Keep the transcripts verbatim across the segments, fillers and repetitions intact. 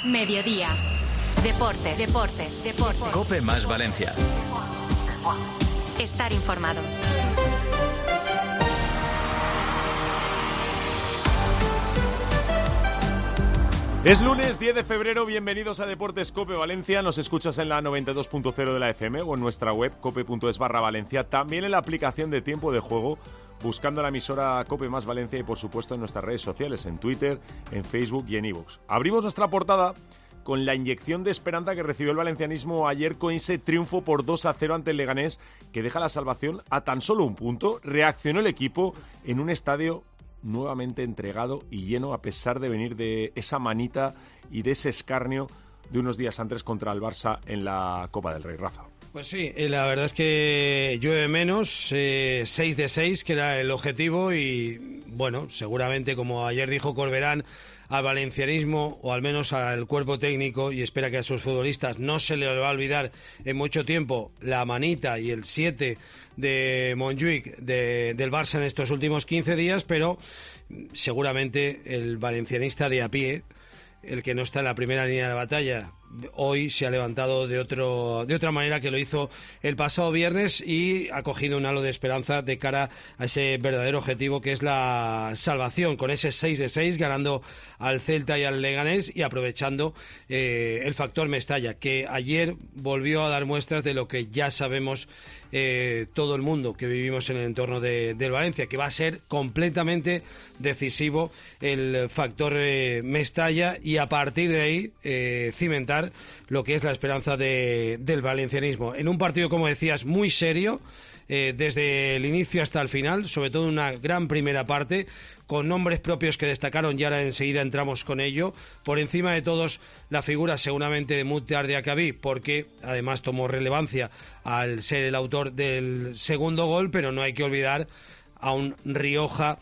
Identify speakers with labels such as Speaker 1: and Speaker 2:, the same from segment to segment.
Speaker 1: Mediodía. Deportes. Deportes. Deportes.
Speaker 2: COPE más Valencia.
Speaker 1: Estar informado.
Speaker 3: Es lunes diez de febrero, bienvenidos a Deportes COPE Valencia. Nos escuchas en la noventa y dos punto cero de la F M o en nuestra web cope punto es barra Valencia. También en la aplicación de Tiempo de Juego, buscando la emisora COPE más Valencia y por supuesto en nuestras redes sociales, en Twitter, en Facebook y en iVoox. Abrimos nuestra portada con la inyección de esperanza que recibió el valencianismo ayer con ese triunfo por dos a cero ante el Leganés, que deja la salvación a tan solo un punto. Reaccionó el equipo en un estadio nuevamente entregado y lleno, a pesar de venir de esa manita y de ese escarnio de unos días antes contra el Barça en la Copa del Rey. Rafa.
Speaker 4: Pues sí, la verdad es que llueve menos, eh, seis de seis, que era el objetivo, y bueno, seguramente, como ayer dijo Corberán, al valencianismo, o al menos al cuerpo técnico, y espera que a sus futbolistas no se les va a olvidar en mucho tiempo la manita y el siete de Montjuic de, del Barça en estos últimos quince días, pero seguramente el valencianista de a pie, el que no está en la primera línea de batalla, hoy se ha levantado de otro de otra manera que lo hizo el pasado viernes y ha cogido un halo de esperanza de cara a ese verdadero objetivo que es la salvación, con ese seis de seis, ganando al Celta y al Leganés y aprovechando eh, el factor Mestalla, que ayer volvió a dar muestras de lo que ya sabemos eh, todo el mundo que vivimos en el entorno de, del Valencia, que va a ser completamente decisivo el factor eh, Mestalla, y a partir de ahí eh, cimentar lo que es la esperanza de, del valencianismo. En un partido, como decías, muy serio, eh, desde el inicio hasta el final, sobre todo una gran primera parte, con nombres propios que destacaron, y ahora enseguida entramos con ello. Por encima de todos, la figura seguramente de Mukhtar Diakhaby, porque además tomó relevancia al ser el autor del segundo gol, pero no hay que olvidar a un Rioja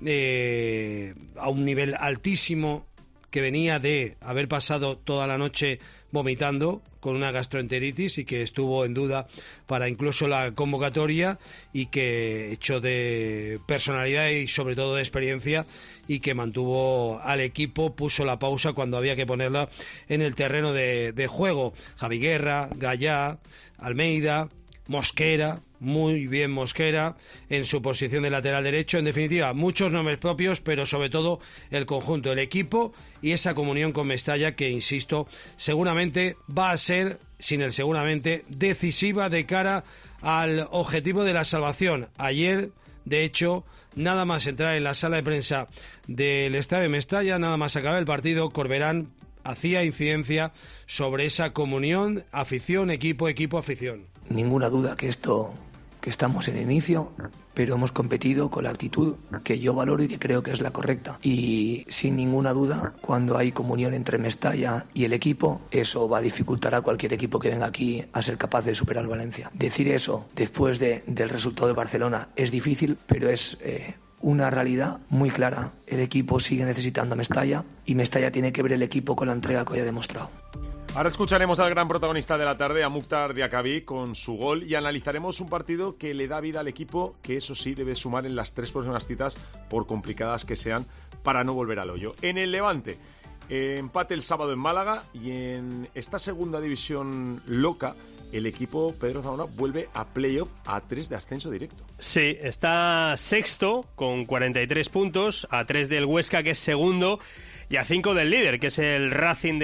Speaker 4: eh, a un nivel altísimo, que venía de haber pasado toda la noche vomitando con una gastroenteritis y que estuvo en duda para incluso la convocatoria, y que hecho de personalidad y sobre todo de experiencia, y que mantuvo al equipo, puso la pausa cuando había que ponerla en el terreno de, de juego. Javi Guerra, Gallá, Almeida, Mosquera, muy bien Mosquera en su posición de lateral derecho. En definitiva, muchos nombres propios, pero sobre todo el conjunto, el equipo y esa comunión con Mestalla, que, insisto, seguramente va a ser, sin el seguramente, decisiva de cara al objetivo de la salvación. Ayer, de hecho, nada más entrar en la sala de prensa del estadio de Mestalla, nada más acabar el partido, Corberán hacía incidencia sobre esa comunión, afición, equipo, equipo, afición.
Speaker 5: Ninguna duda que esto, que estamos en inicio, pero hemos competido con la actitud que yo valoro y que creo que es la correcta. Y sin ninguna duda, cuando hay comunión entre Mestalla y el equipo, eso va a dificultar a cualquier equipo que venga aquí a ser capaz de superar al Valencia. Decir eso después de, del resultado de Barcelona es difícil, pero es eh, una realidad muy clara. El equipo sigue necesitando a Mestalla, y Mestalla tiene que ver el equipo con la entrega que hoy ha demostrado.
Speaker 3: Ahora escucharemos al gran protagonista de la tarde, a Mukhtar Diakhaby, con su gol, y analizaremos un partido que le da vida al equipo, que eso sí debe sumar en las tres próximas citas, por complicadas que sean, para no volver al hoyo. En el Levante, eh, empate el sábado en Málaga, y en esta segunda división loca, el equipo Pedro Zamora vuelve a playoff a tres de ascenso directo.
Speaker 6: Sí, está sexto con cuarenta y tres puntos, a tres del Huesca, que es segundo, y a cinco del líder, que es el Racing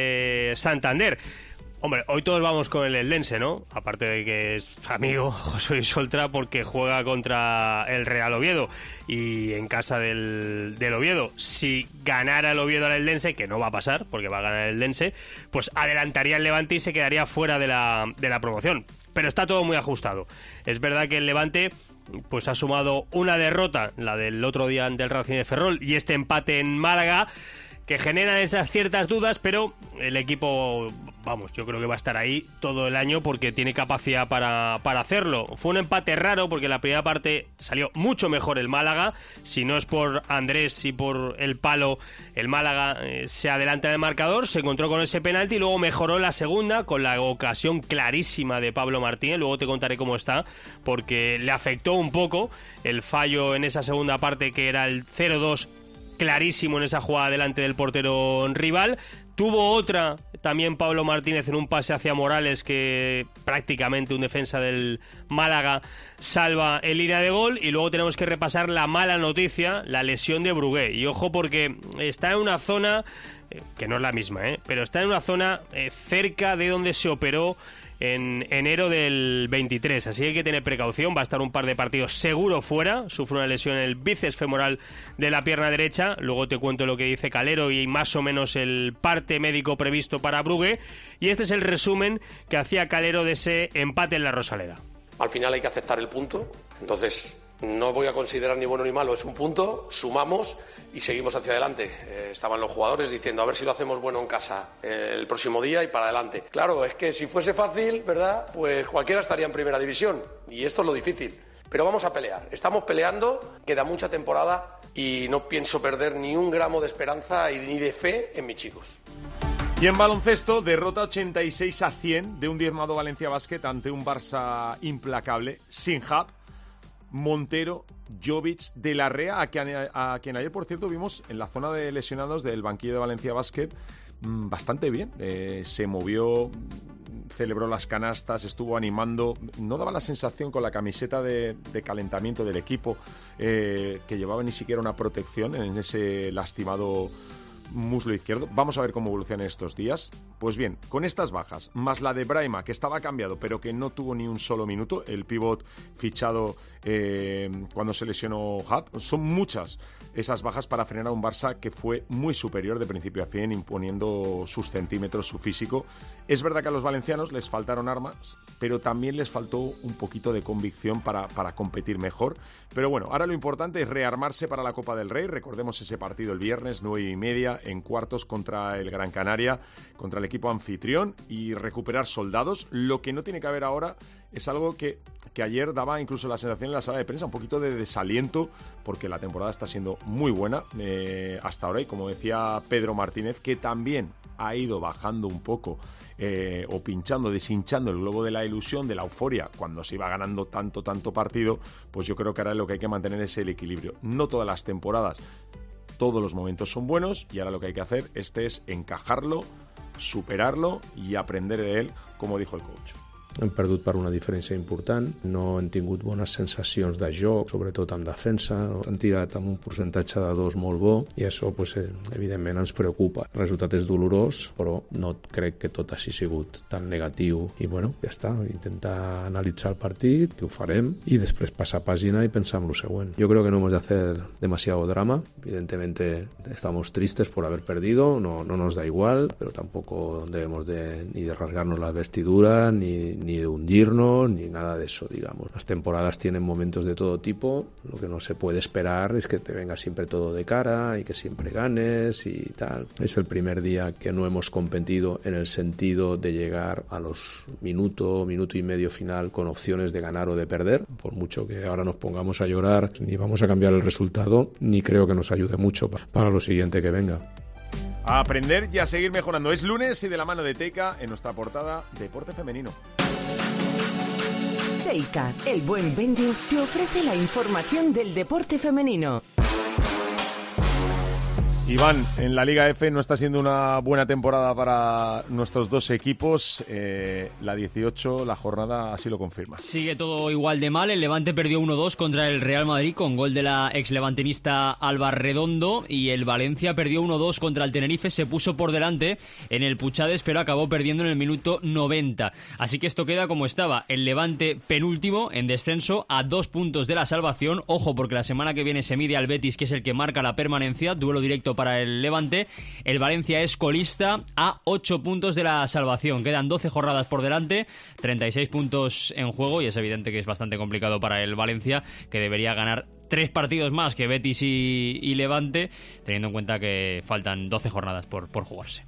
Speaker 6: de Santander. Hombre, hoy todos vamos con el Eldense, ¿no? Aparte de que es amigo José Luis Oltra, porque juega contra el Real Oviedo y en casa del, del Oviedo. Si ganara el Oviedo al Eldense, que no va a pasar porque va a ganar el Eldense, pues adelantaría el Levante y se quedaría fuera de la, de la promoción. Pero está todo muy ajustado. Es verdad que el Levante pues ha sumado una derrota, la del otro día ante el Racing de Ferrol, y este empate en Málaga, que generan esas ciertas dudas, pero el equipo, vamos, yo creo que va a estar ahí todo el año porque tiene capacidad para, para hacerlo. Fue un empate raro porque en la primera parte salió mucho mejor el Málaga. Si no es por Andrés y por el palo, el Málaga eh, se adelanta en el marcador, se encontró con ese penalti y luego mejoró la segunda con la ocasión clarísima de Pablo Martínez. Luego te contaré cómo está, porque le afectó un poco el fallo en esa segunda parte, que era el cero dos clarísimo en esa jugada delante del portero rival. Tuvo otra también Pablo Martínez en un pase hacia Morales que prácticamente un defensa del Málaga salva en línea de gol. Y luego tenemos que repasar la mala noticia, la lesión de Brugué. Y ojo porque está en una zona, eh, que no es la misma, eh, pero está en una zona eh, cerca de donde se operó en enero del veintitrés, así que hay que tener precaución. Va a estar un par de partidos seguro fuera. Sufre una lesión en el bíceps femoral de la pierna derecha. Luego te cuento lo que dice Calero y más o menos el parte médico previsto para Brugué. Y este es el resumen que hacía Calero de ese empate en la Rosaleda.
Speaker 2: Al final hay que aceptar el punto, entonces no voy a considerar ni bueno ni malo, es un punto, sumamos y seguimos hacia adelante. Eh, estaban los jugadores diciendo a ver si lo hacemos bueno en casa eh, el próximo día y para adelante. Claro, es que si fuese fácil, ¿verdad? Pues cualquiera estaría en primera división y esto es lo difícil. Pero vamos a pelear, estamos peleando, queda mucha temporada y no pienso perder ni un gramo de esperanza y ni de fe en mis chicos.
Speaker 3: Y en baloncesto, derrota ochenta y seis a cien de un diezmado Valencia Basket ante un Barça implacable, sin hub, Montero, Jovic, De la Rea, a quien, a quien ayer, por cierto, vimos en la zona de lesionados del banquillo de Valencia Basket mmm, bastante bien. Eh, se movió, celebró las canastas, estuvo animando. No daba la sensación con la camiseta de, de calentamiento del equipo eh, que llevaba ni siquiera una protección en ese lastimado muslo izquierdo. Vamos a ver cómo evoluciona estos días. Pues bien, con estas bajas, más la de Braima, que estaba cambiado, pero que no tuvo ni un solo minuto, el pívot fichado eh, cuando se lesionó Hub, son muchas esas bajas para frenar a un Barça que fue muy superior de principio a fin, imponiendo sus centímetros, su físico. Es verdad que a los valencianos les faltaron armas, pero también les faltó un poquito de convicción para, para competir mejor. Pero bueno, ahora lo importante es rearmarse para la Copa del Rey. Recordemos ese partido el viernes, nueve y media, en cuartos contra el Gran Canaria, contra el equipo anfitrión, y recuperar soldados. Lo que no tiene que haber ahora es algo que, que ayer daba incluso la sensación en la sala de prensa, un poquito de desaliento, porque la temporada está siendo muy buena eh, hasta ahora, y como decía Pedro Martínez, que también ha ido bajando un poco eh, o pinchando, deshinchando el globo de la ilusión, de la euforia, cuando se iba ganando tanto, tanto partido. Pues yo creo que ahora lo que hay que mantener es el equilibrio. No todas las temporadas, todos los momentos son buenos, y ahora lo que hay que hacer este es encajarlo, superarlo i aprender de él, com dijo el coach.
Speaker 7: Hem perdut per una diferència important, no hem tingut bones sensacions de joc, sobretot en defensa, han tirat amb un percentatge de dos molt bo i això pues, evidentment ens preocupa. El resultat és dolorós, però no crec que tot hagi sigut tan negatiu i bueno, ja està, intentar analitzar el partit, que ho farem, i després passar pàgina i pensar en lo següent. Yo creo que no hemos de hacer demasiado drama, evidentemente estamos tristes por haber perdido, no, no nos da igual, pero tampoco debemos de, ni de rasgarnos las vestiduras, ni ni de hundirnos, ni nada de eso, digamos. Las temporadas tienen momentos de todo tipo, lo que no se puede esperar es que te venga siempre todo de cara y que siempre ganes y tal. Es el primer día que no hemos competido en el sentido de llegar a los minuto, minuto y medio final con opciones de ganar o de perder, por mucho que ahora nos pongamos a llorar, ni vamos a cambiar el resultado, ni creo que nos ayude mucho para lo siguiente que venga.
Speaker 3: A aprender y a seguir mejorando. Es lunes y de la mano de Teica en nuestra portada Deporte Femenino.
Speaker 8: Teica, el buen vending, te ofrece la información del deporte femenino.
Speaker 3: Iván, en la Liga F no está siendo una buena temporada para nuestros dos equipos. Eh, la dieciocho, la jornada así lo confirma.
Speaker 9: Sigue todo igual de mal. El Levante perdió uno dos contra el Real Madrid con gol de la exlevantinista Alba Redondo, y el Valencia perdió uno dos contra el Tenerife. Se puso por delante en el Puchades, pero acabó perdiendo en el minuto noventa. Así que esto queda como estaba. El Levante penúltimo en descenso a dos puntos de la salvación. Ojo, porque la semana que viene se mide al Betis, que es el que marca la permanencia. Duelo directo para el Levante. El Valencia es colista a ocho puntos de la salvación. Quedan doce jornadas por delante, treinta y seis puntos en juego, y es evidente que es bastante complicado para el Valencia, que debería ganar tres partidos más que Betis y, y Levante, teniendo en cuenta que faltan doce jornadas por, por jugarse.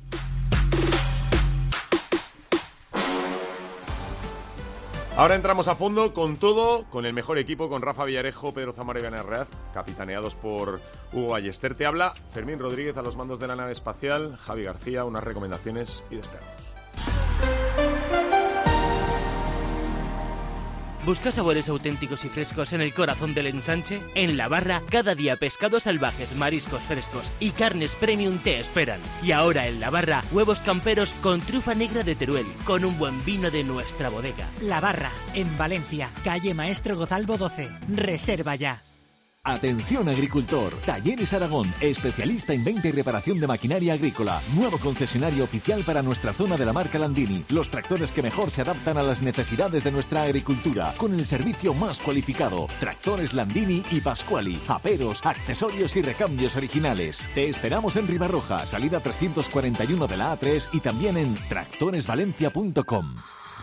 Speaker 3: Ahora entramos a fondo con todo, con el mejor equipo, con Rafa Villarejo, Pedro Zamora y Vianney Reaz, capitaneados por Hugo Ballester. Te habla Fermín Rodríguez a los mandos de la nave espacial, Javi García, unas recomendaciones y despegamos.
Speaker 10: ¿Busca sabores auténticos y frescos en el corazón del ensanche? En La Barra, cada día pescados salvajes, mariscos frescos y carnes premium te esperan. Y ahora en La Barra, huevos camperos con trufa negra de Teruel, con un buen vino de nuestra bodega.
Speaker 11: La Barra, en Valencia, calle Maestro Gozalbo doce. Reserva ya.
Speaker 12: Atención agricultor, Talleres Aragón, especialista en venta y reparación de maquinaria agrícola, nuevo concesionario oficial para nuestra zona de la marca Landini, los tractores que mejor se adaptan a las necesidades de nuestra agricultura, con el servicio más cualificado, tractores Landini y Pasquali, aperos, accesorios y recambios originales. Te esperamos en Ribarroja, salida trescientos cuarenta y uno de la A tres y también en tractores valencia punto com.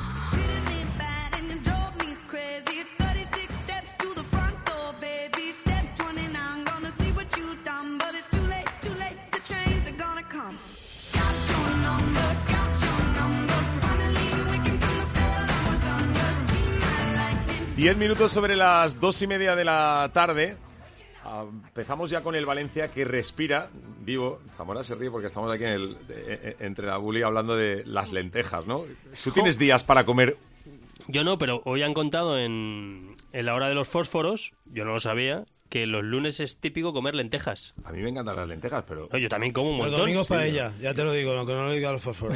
Speaker 3: Diez minutos sobre las dos y media de la tarde. Uh, empezamos ya con el Valencia que respira. Digo, Zamora se ríe porque estamos aquí en el, eh, entre la buli hablando de las lentejas, ¿no? ¿Tú tienes días para comer?
Speaker 6: Yo no, pero hoy han contado en, en la hora de los fósforos, yo no lo sabía, que los lunes es típico comer lentejas.
Speaker 3: A mí me encantan las lentejas, pero...
Speaker 6: No, yo también como un montón.
Speaker 4: Los domingos para
Speaker 6: sí,
Speaker 4: ella, ¿no? Ya te lo digo, aunque no lo diga a los fósforos.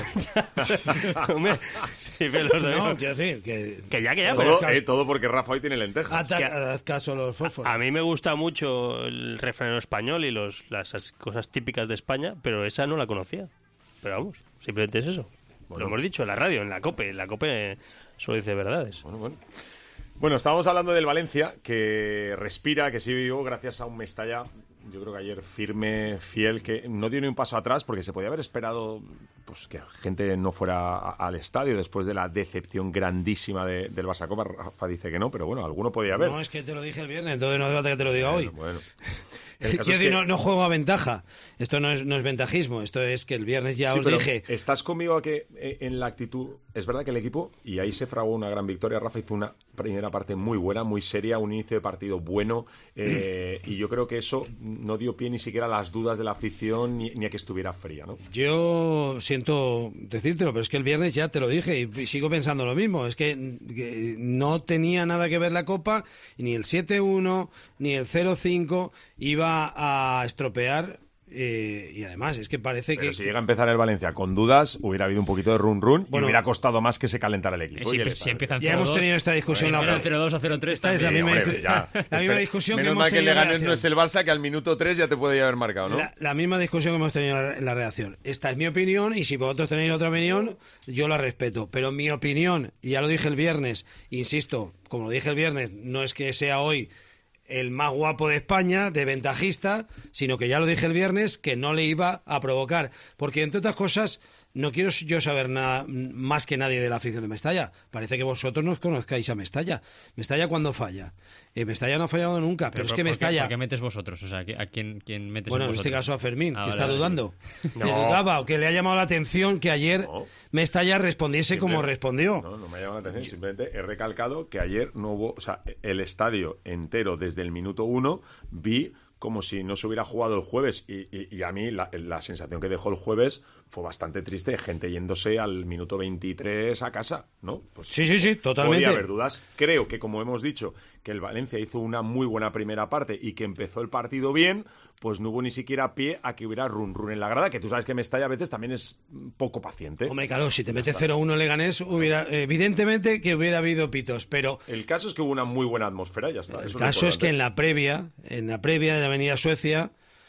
Speaker 6: Sí, pero los
Speaker 4: no, quiero decir que...
Speaker 6: Que ya, que ya.
Speaker 3: Todo,
Speaker 6: pero...
Speaker 3: eh, todo porque Rafa hoy tiene lentejas.
Speaker 4: Haz, haz caso a los fósforos.
Speaker 6: A, a mí me gusta mucho el refranero español y los, las cosas típicas de España, pero esa no la conocía. Pero vamos, simplemente es eso. Bueno. Lo hemos dicho en la radio, en la COPE. En la COPE solo dice verdades.
Speaker 3: Bueno, bueno. Bueno, estábamos hablando del Valencia, que respira, que sigue vivo gracias a un Mestalla, yo creo que ayer firme, fiel, que no dio ni un paso atrás porque se podía haber esperado pues que gente no fuera a, al estadio después de la decepción grandísima de, del Barça Copa. Rafa dice que no, pero bueno, alguno podía haber.
Speaker 4: No, es que te lo dije el viernes, entonces no hace falta que te lo diga
Speaker 3: bueno,
Speaker 4: hoy.
Speaker 3: Bueno.
Speaker 4: Quiero decir, que... no, no juego a ventaja. Esto no es, no es ventajismo. Esto es que el viernes ya
Speaker 3: sí,
Speaker 4: os
Speaker 3: pero
Speaker 4: dije...
Speaker 3: ¿Estás conmigo a que eh, en la actitud... Es verdad que el equipo, y ahí se fraguó una gran victoria, Rafa hizo una primera parte muy buena, muy seria, un inicio de partido bueno, eh, y yo creo que eso no dio pie ni siquiera a las dudas de la afición ni, ni a que estuviera fría, ¿no?
Speaker 4: Yo siento decírtelo, pero es que el viernes ya te lo dije y sigo pensando lo mismo. Es que, que no tenía nada que ver la Copa, ni el siete uno, ni el cero cinco iba a estropear. Eh, y además es que parece
Speaker 3: pero
Speaker 4: que...
Speaker 3: si llega a empezar el Valencia con dudas, hubiera habido un poquito de run run bueno, y hubiera costado más que se calentara el equipo.
Speaker 9: Si, si empiezan
Speaker 4: ya hemos tenido esta discusión.
Speaker 9: Bueno, la cero dos a cero tres.
Speaker 4: Esta es la misma,
Speaker 3: hombre, ya.
Speaker 4: la misma discusión
Speaker 3: Menos
Speaker 4: que hemos
Speaker 3: mal
Speaker 4: tenido
Speaker 3: que le ganes no es el Barça, que al minuto tres ya te puede haber marcado, ¿no?
Speaker 4: La, la misma discusión que hemos tenido en la redacción. Esta es mi opinión y si vosotros tenéis otra opinión, yo la respeto. Pero mi opinión, y ya lo dije el viernes, insisto, como lo dije el viernes, no es que sea hoy el más guapo de España, de ventajista, sino que ya lo dije el viernes, que no le iba a provocar. Porque, entre otras cosas, no quiero yo saber nada más que nadie de la afición de Mestalla. Parece que vosotros no conozcáis a Mestalla. Mestalla cuando falla. Eh, Mestalla no ha fallado nunca, pero, pero es que
Speaker 9: ¿por
Speaker 4: Mestalla...
Speaker 9: ¿Por qué metes vosotros? O sea, ¿a quién, quién metes
Speaker 4: Bueno, en
Speaker 9: vosotros?
Speaker 4: este caso a Fermín,
Speaker 9: ah,
Speaker 4: que
Speaker 9: vale,
Speaker 4: está dudando.
Speaker 9: Sí.
Speaker 4: Que no. dudaba o que le ha llamado la atención que ayer no. Mestalla respondiese
Speaker 3: Simple,
Speaker 4: como respondió.
Speaker 3: No, no me ha llamado la atención. Simplemente he recalcado que ayer no hubo... O sea, el estadio entero desde el minuto uno vi como si no se hubiera jugado el jueves y, y, y a mí la, la sensación que dejó el jueves fue bastante triste, gente yéndose al minuto veintitrés a casa, ¿no? Pues
Speaker 4: sí, sí, sí, totalmente.
Speaker 3: Podía haber dudas. Creo que, como hemos dicho, que el Valencia hizo una muy buena primera parte y que empezó el partido bien, pues no hubo ni siquiera pie a que hubiera run run en la grada, que tú sabes que Mestalla a veces también es poco paciente.
Speaker 4: Hombre, claro, si te mete cero uno Leganés, hubiera, evidentemente que hubiera habido pitos, pero...
Speaker 3: El caso es que hubo una muy buena atmósfera, ya está.
Speaker 4: El
Speaker 3: Eso
Speaker 4: caso
Speaker 3: es,
Speaker 4: es que en la previa, en la previa de la Avenida Suecia,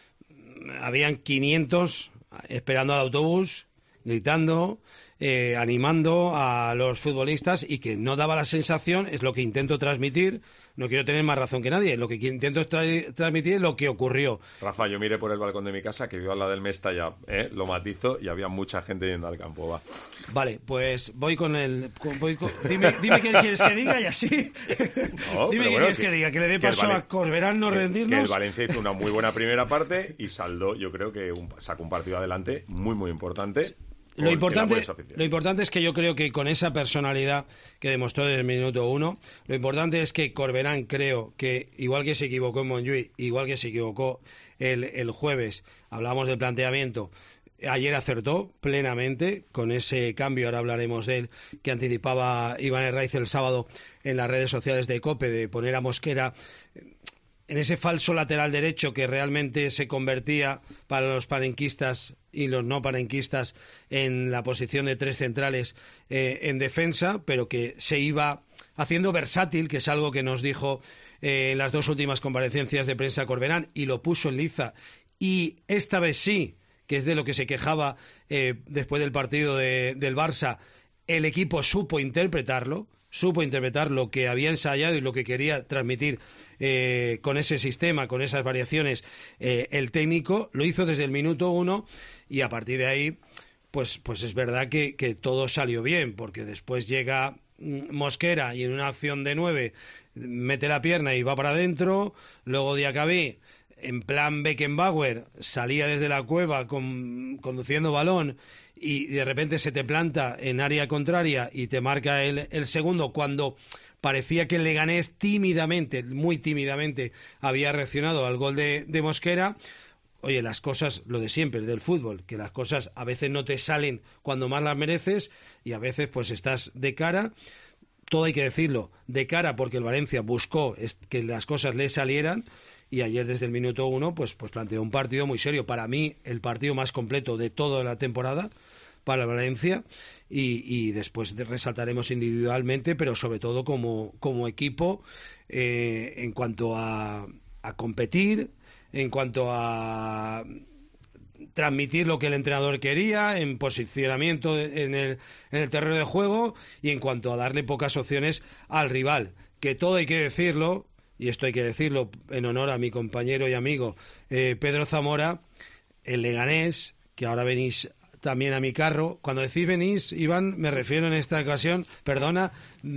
Speaker 4: habían quinientos esperando al autobús, gritando, eh, animando a los futbolistas y que no daba la sensación, es lo que intento transmitir, no quiero tener más razón que nadie, lo que intento tra- transmitir es lo que ocurrió.
Speaker 3: Rafa, yo miré por el balcón de mi casa, que vivo al lado del Mestalla, ¿eh? Lo matizo, y había mucha gente yendo al campo, va.
Speaker 4: Vale, pues voy con el... Con, voy con, dime, dime qué quieres que diga y así...
Speaker 3: No,
Speaker 4: dime qué
Speaker 3: bueno,
Speaker 4: quieres
Speaker 3: que,
Speaker 4: que diga, que le dé
Speaker 3: que
Speaker 4: paso
Speaker 3: Valen-
Speaker 4: a Corberán no
Speaker 3: que,
Speaker 4: rendirnos.
Speaker 3: Que el Valencia hizo una muy buena primera parte y saldó, yo creo que un, sacó un partido adelante muy, muy importante.
Speaker 4: Lo importante, lo importante es que yo creo que con esa personalidad que demostró desde el minuto uno, lo importante es que Corberán, creo que igual que se equivocó en Montjuïc, igual que se equivocó el, el jueves, hablamos del planteamiento, Ayer acertó plenamente con ese cambio, ahora hablaremos de él, que anticipaba Iván Herraiz el sábado en las redes sociales de COPE, de poner a Mosquera en ese falso lateral derecho que realmente se convertía para los panenquistas y los no panenquistas en la posición de tres centrales eh, en defensa, pero que se iba haciendo versátil, que es algo que nos dijo eh, en las dos últimas comparecencias de prensa Corberán, y lo puso en liza, y esta vez sí, que es de lo que se quejaba eh, después del partido de, del Barça, el equipo supo interpretarlo, supo interpretar lo que había ensayado y lo que quería transmitir eh, con ese sistema, con esas variaciones. Eh, el técnico lo hizo desde el minuto uno y a partir de ahí, pues, pues es verdad que, que todo salió bien, porque después llega Mosquera y en una acción de nueve mete la pierna y va para adentro, luego Diacabí en plan Beckenbauer salía desde la cueva con, conduciendo balón y de repente se te planta en área contraria y te marca el, el segundo cuando parecía que el Leganés tímidamente, muy tímidamente había reaccionado al gol de, de Mosquera. Oye, las cosas, lo de siempre, del fútbol, que las cosas a veces no te salen cuando más las mereces y a veces pues estás de cara. Todo hay que decirlo, de cara porque el Valencia buscó que las cosas le salieran y ayer desde el minuto uno pues, pues planteó un partido muy serio. Para mí el partido más completo de toda la temporada para el Valencia y, y después resaltaremos individualmente, pero sobre todo como, como equipo eh, en cuanto a, a competir, en cuanto a transmitir lo que el entrenador quería, en posicionamiento en el, en el terreno de juego y en cuanto a darle pocas opciones al rival, que todo hay que decirlo, y esto hay que decirlo en honor a mi compañero y amigo eh, Pedro Zamora, el Leganés, que ahora venís también a mi carro. Cuando decís venís, Iván, me refiero en esta ocasión, perdona,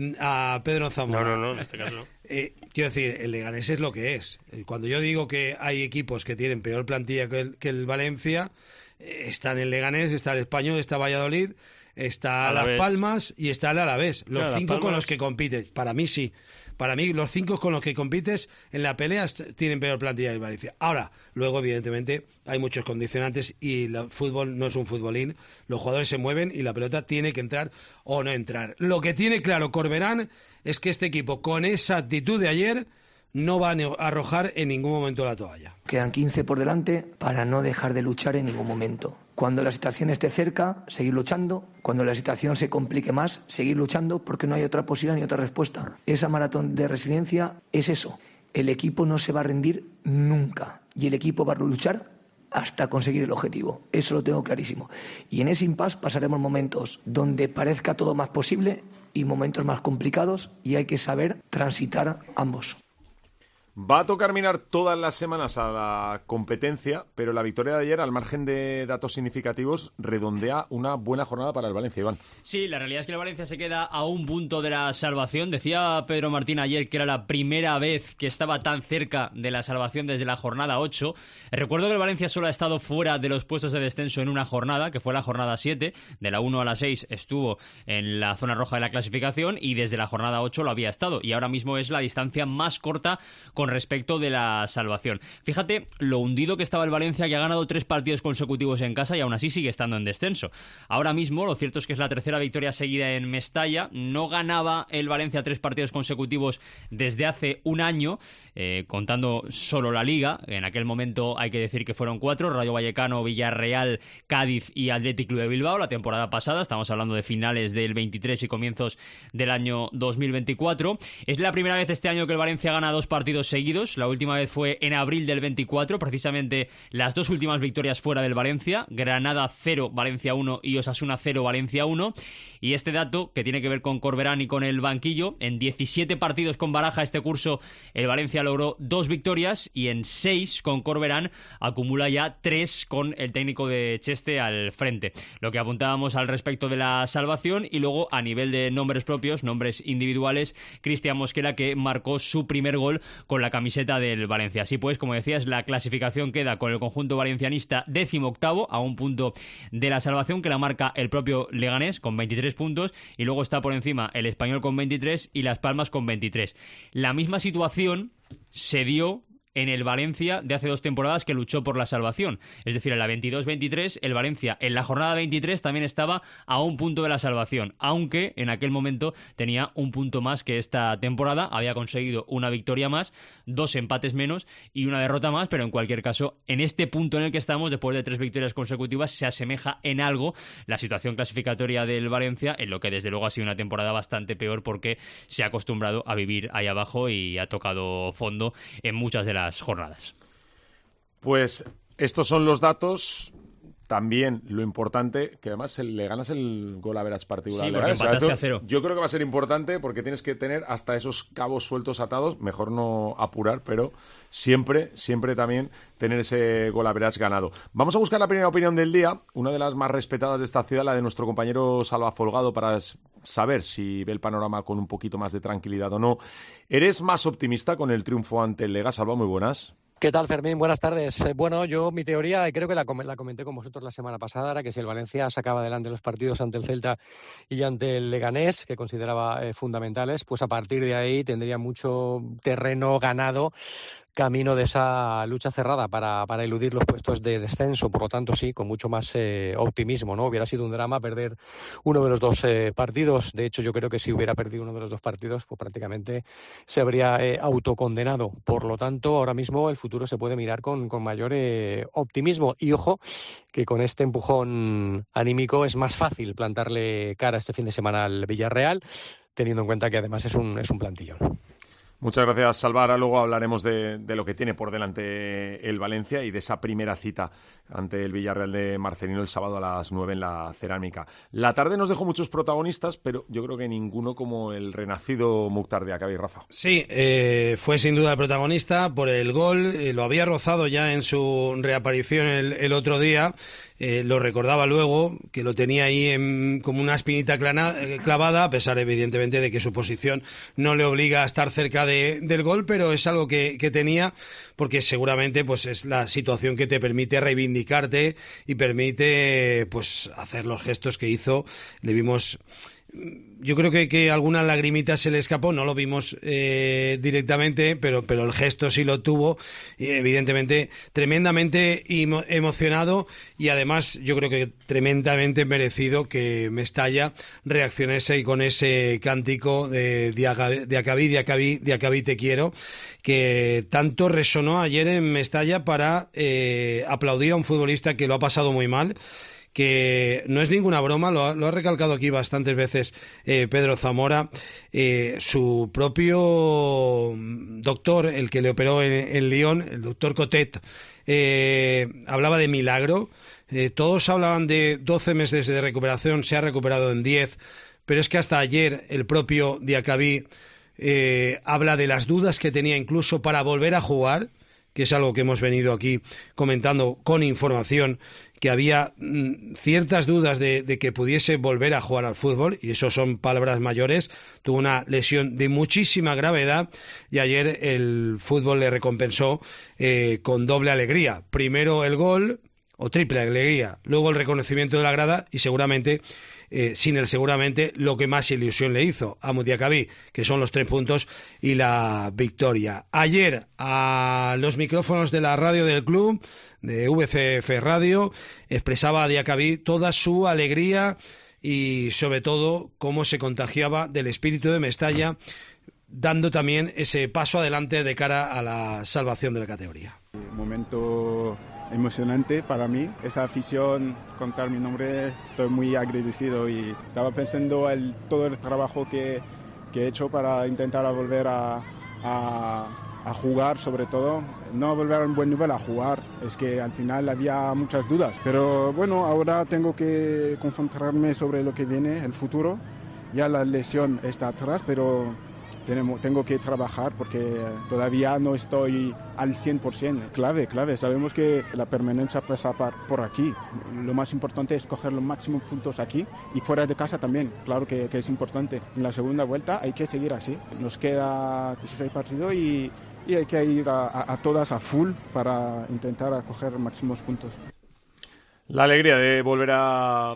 Speaker 4: a Pedro Zamora.
Speaker 6: No, no, no, en este caso no.
Speaker 4: Eh, quiero decir, el Leganés es lo que es. Cuando yo digo que hay equipos que tienen peor plantilla que el, que el Valencia, eh, está en el Leganés, está el Español, está Valladolid, está Las Palmas y está el Alavés. Los claro, cinco con los que compites. Para mí sí. Para mí, los cinco con los que compites en la pelea tienen peor plantilla que el Valencia. Ahora, luego, evidentemente, hay muchos condicionantes y el fútbol no es un futbolín. Los jugadores se mueven y la pelota tiene que entrar o no entrar. Lo que tiene claro Corberán es que este equipo, con esa actitud de ayer, no va a arrojar en ningún momento la toalla.
Speaker 5: Quedan quince por delante para no dejar de luchar en ningún momento. Cuando la situación esté cerca, seguir luchando. Cuando la situación se complique más, seguir luchando porque no hay otra posibilidad ni otra respuesta. Esa maratón de resiliencia es eso. El equipo no se va a rendir nunca y el equipo va a luchar hasta conseguir el objetivo. Eso lo tengo clarísimo. Y en ese impasse pasaremos momentos donde parezca todo más posible y momentos más complicados y hay que saber transitar ambos.
Speaker 3: Va a tocar mirar todas las semanas a la competencia, pero la victoria de ayer, al margen de datos significativos, redondea una buena jornada para el Valencia, Iván.
Speaker 9: Sí, la realidad es que el Valencia se queda a un punto de la salvación. Decía Pedro Martín ayer que era la primera vez que estaba tan cerca de la salvación desde la jornada ocho. Recuerdo que el Valencia solo ha estado fuera de los puestos de descenso en una jornada, que fue la jornada siete. De la uno a la seis estuvo en la zona roja de la clasificación y desde la jornada ocho lo había estado. Y ahora mismo es la distancia más corta con respecto de la salvación. Fíjate lo hundido que estaba el Valencia, que ha ganado tres partidos consecutivos en casa y aún así sigue estando en descenso. Ahora mismo, lo cierto es que es la tercera victoria seguida en Mestalla. No ganaba el Valencia tres partidos consecutivos desde hace un año, eh, contando solo la Liga. En aquel momento hay que decir que fueron cuatro: Rayo Vallecano, Villarreal, Cádiz y Athletic Club de Bilbao. La temporada pasada, estamos hablando de finales del veintitrés y comienzos del año dos mil veinticuatro. Es la primera vez este año que el Valencia gana dos partidos seguidos. La última vez fue en abril del veinticuatro, precisamente las dos últimas victorias fuera del Valencia: Granada cero, Valencia uno y Osasuna cero, Valencia uno. Y este dato, que tiene que ver con Corberán y con el banquillo: en diecisiete partidos con Baraja este curso, el Valencia logró dos victorias y en seis con Corberán acumula ya tres con el técnico de Cheste al frente. Lo que apuntábamos al respecto de la salvación. Y luego, a nivel de nombres propios, nombres individuales, Cristian Mosquera, que marcó su primer gol con la camiseta del Valencia. Así pues, como decías, la clasificación queda con el conjunto valencianista décimo octavo, a un punto de la salvación, que la marca el propio Leganés con veintitrés puntos, y luego está por encima el Español con veintitrés y Las Palmas con veintitrés. La misma situación se dio en el Valencia de hace dos temporadas que luchó por la salvación. Es decir, en la veintidós veintitrés el Valencia en la jornada veintitrés también estaba a un punto de la salvación, aunque en aquel momento tenía un punto más que esta temporada, había conseguido una victoria más, dos empates menos y una derrota más, pero en cualquier caso, en este punto en el que estamos, después de tres victorias consecutivas, se asemeja en algo la situación clasificatoria del Valencia, en lo que desde luego ha sido una temporada bastante peor porque se ha acostumbrado a vivir ahí abajo y ha tocado fondo en muchas de las jornadas.
Speaker 3: Pues estos son los datos. También lo importante, que además le ganas el gol a veras particular.
Speaker 9: Sí, porque empataste a cero.
Speaker 3: Yo creo que va a ser importante porque tienes que tener hasta esos cabos sueltos atados. Mejor no apurar, pero siempre, siempre también tener ese gol a veras ganado. Vamos a buscar la primera opinión del día, una de las más respetadas de esta ciudad, la de nuestro compañero Salva Folgado, para saber si ve el panorama con un poquito más de tranquilidad o no. ¿Eres más optimista con el triunfo ante el Lega? Salva, muy buenas.
Speaker 13: ¿Qué tal, Fermín? Buenas tardes. Eh, bueno, yo mi teoría, y creo que la, com- la comenté con vosotros la semana pasada, era que si el Valencia sacaba adelante los partidos ante el Celta y ante el Leganés, que consideraba eh, fundamentales, pues a partir de ahí tendría mucho terreno ganado camino de esa lucha cerrada para, para eludir los puestos de descenso. Por lo tanto, sí, con mucho más eh, optimismo, ¿no? Hubiera sido un drama perder uno de los dos eh, partidos. De hecho, yo creo que si hubiera perdido uno de los dos partidos, pues prácticamente se habría eh, autocondenado. Por lo tanto, ahora mismo el futuro se puede mirar con, con mayor eh, optimismo. Y ojo, que con este empujón anímico es más fácil plantarle cara este fin de semana al Villarreal, teniendo en cuenta que además es un, es un plantillón.
Speaker 3: Muchas gracias, Salva. Ahora luego hablaremos de, de lo que tiene por delante el Valencia y de esa primera cita ante el Villarreal de Marcelino el sábado a las nueve en la Cerámica. La tarde nos dejó muchos protagonistas, pero yo creo que ninguno como el renacido Mukhtar Diakabi, Rafa.
Speaker 4: Sí, eh, fue sin duda el protagonista por el gol. Eh, lo había rozado ya en su reaparición el, el otro día. Eh, lo recordaba luego, que lo tenía ahí en, como una espinita clana, eh, clavada, a pesar evidentemente de que su posición no le obliga a estar cerca de, del gol, pero es algo que, que tenía, porque seguramente pues es la situación que te permite reivindicarte y permite pues hacer los gestos que hizo. Le vimos... Yo creo que, que alguna lagrimita se le escapó, no lo vimos eh, directamente, pero, pero el gesto sí lo tuvo, y evidentemente tremendamente emo- emocionado y además yo creo que tremendamente merecido que Mestalla reaccionase y con ese cántico de Diakabi, Diakabi, Diakabi, Diakabi te quiero, que tanto resonó ayer en Mestalla para eh, aplaudir a un futbolista que lo ha pasado muy mal, que no es ninguna broma, lo ha, lo ha recalcado aquí bastantes veces eh, Pedro Zamora. Eh, su propio doctor, el que le operó en, en Lyon, el doctor Cotet, eh, hablaba de milagro. Eh, todos hablaban de doce meses de recuperación, se ha recuperado en diez, pero es que hasta ayer el propio Diakabi eh, habla de las dudas que tenía incluso para volver a jugar, que es algo que hemos venido aquí comentando con información, que había mm, ciertas dudas de, de que pudiese volver a jugar al fútbol, y eso son palabras mayores. Tuvo una lesión de muchísima gravedad y ayer el fútbol le recompensó eh, con doble alegría. Primero el gol, o triple alegría, luego el reconocimiento de la grada y seguramente... Eh, sin el seguramente lo que más ilusión le hizo a Diakabi, que son los tres puntos y la victoria. Ayer a los micrófonos de la radio del club, de V C F Radio, expresaba a Diakabi toda su alegría y sobre todo cómo se contagiaba del espíritu de Mestalla, dando también ese paso adelante de cara a la salvación de la categoría.
Speaker 14: Un momento emocionante para mí, esa afición, contar mi nombre, estoy muy agradecido y estaba pensando en todo el trabajo que, que he hecho para intentar a volver a, a, a jugar, sobre todo, no volver a un buen nivel, a jugar, es que al final había muchas dudas, pero bueno, ahora tengo que concentrarme sobre lo que viene, el futuro, ya la lesión está atrás, pero... Tenemos, tengo que trabajar porque todavía no estoy al cien por ciento. Clave, clave. Sabemos que la permanencia pasa por aquí. Lo más importante es coger los máximos puntos aquí y fuera de casa también. Claro que, que es importante. En la segunda vuelta hay que seguir así. Nos queda dieciséis partidos y, y hay que ir a, a, a todas a full para intentar a coger máximos puntos.
Speaker 3: La alegría de volver a...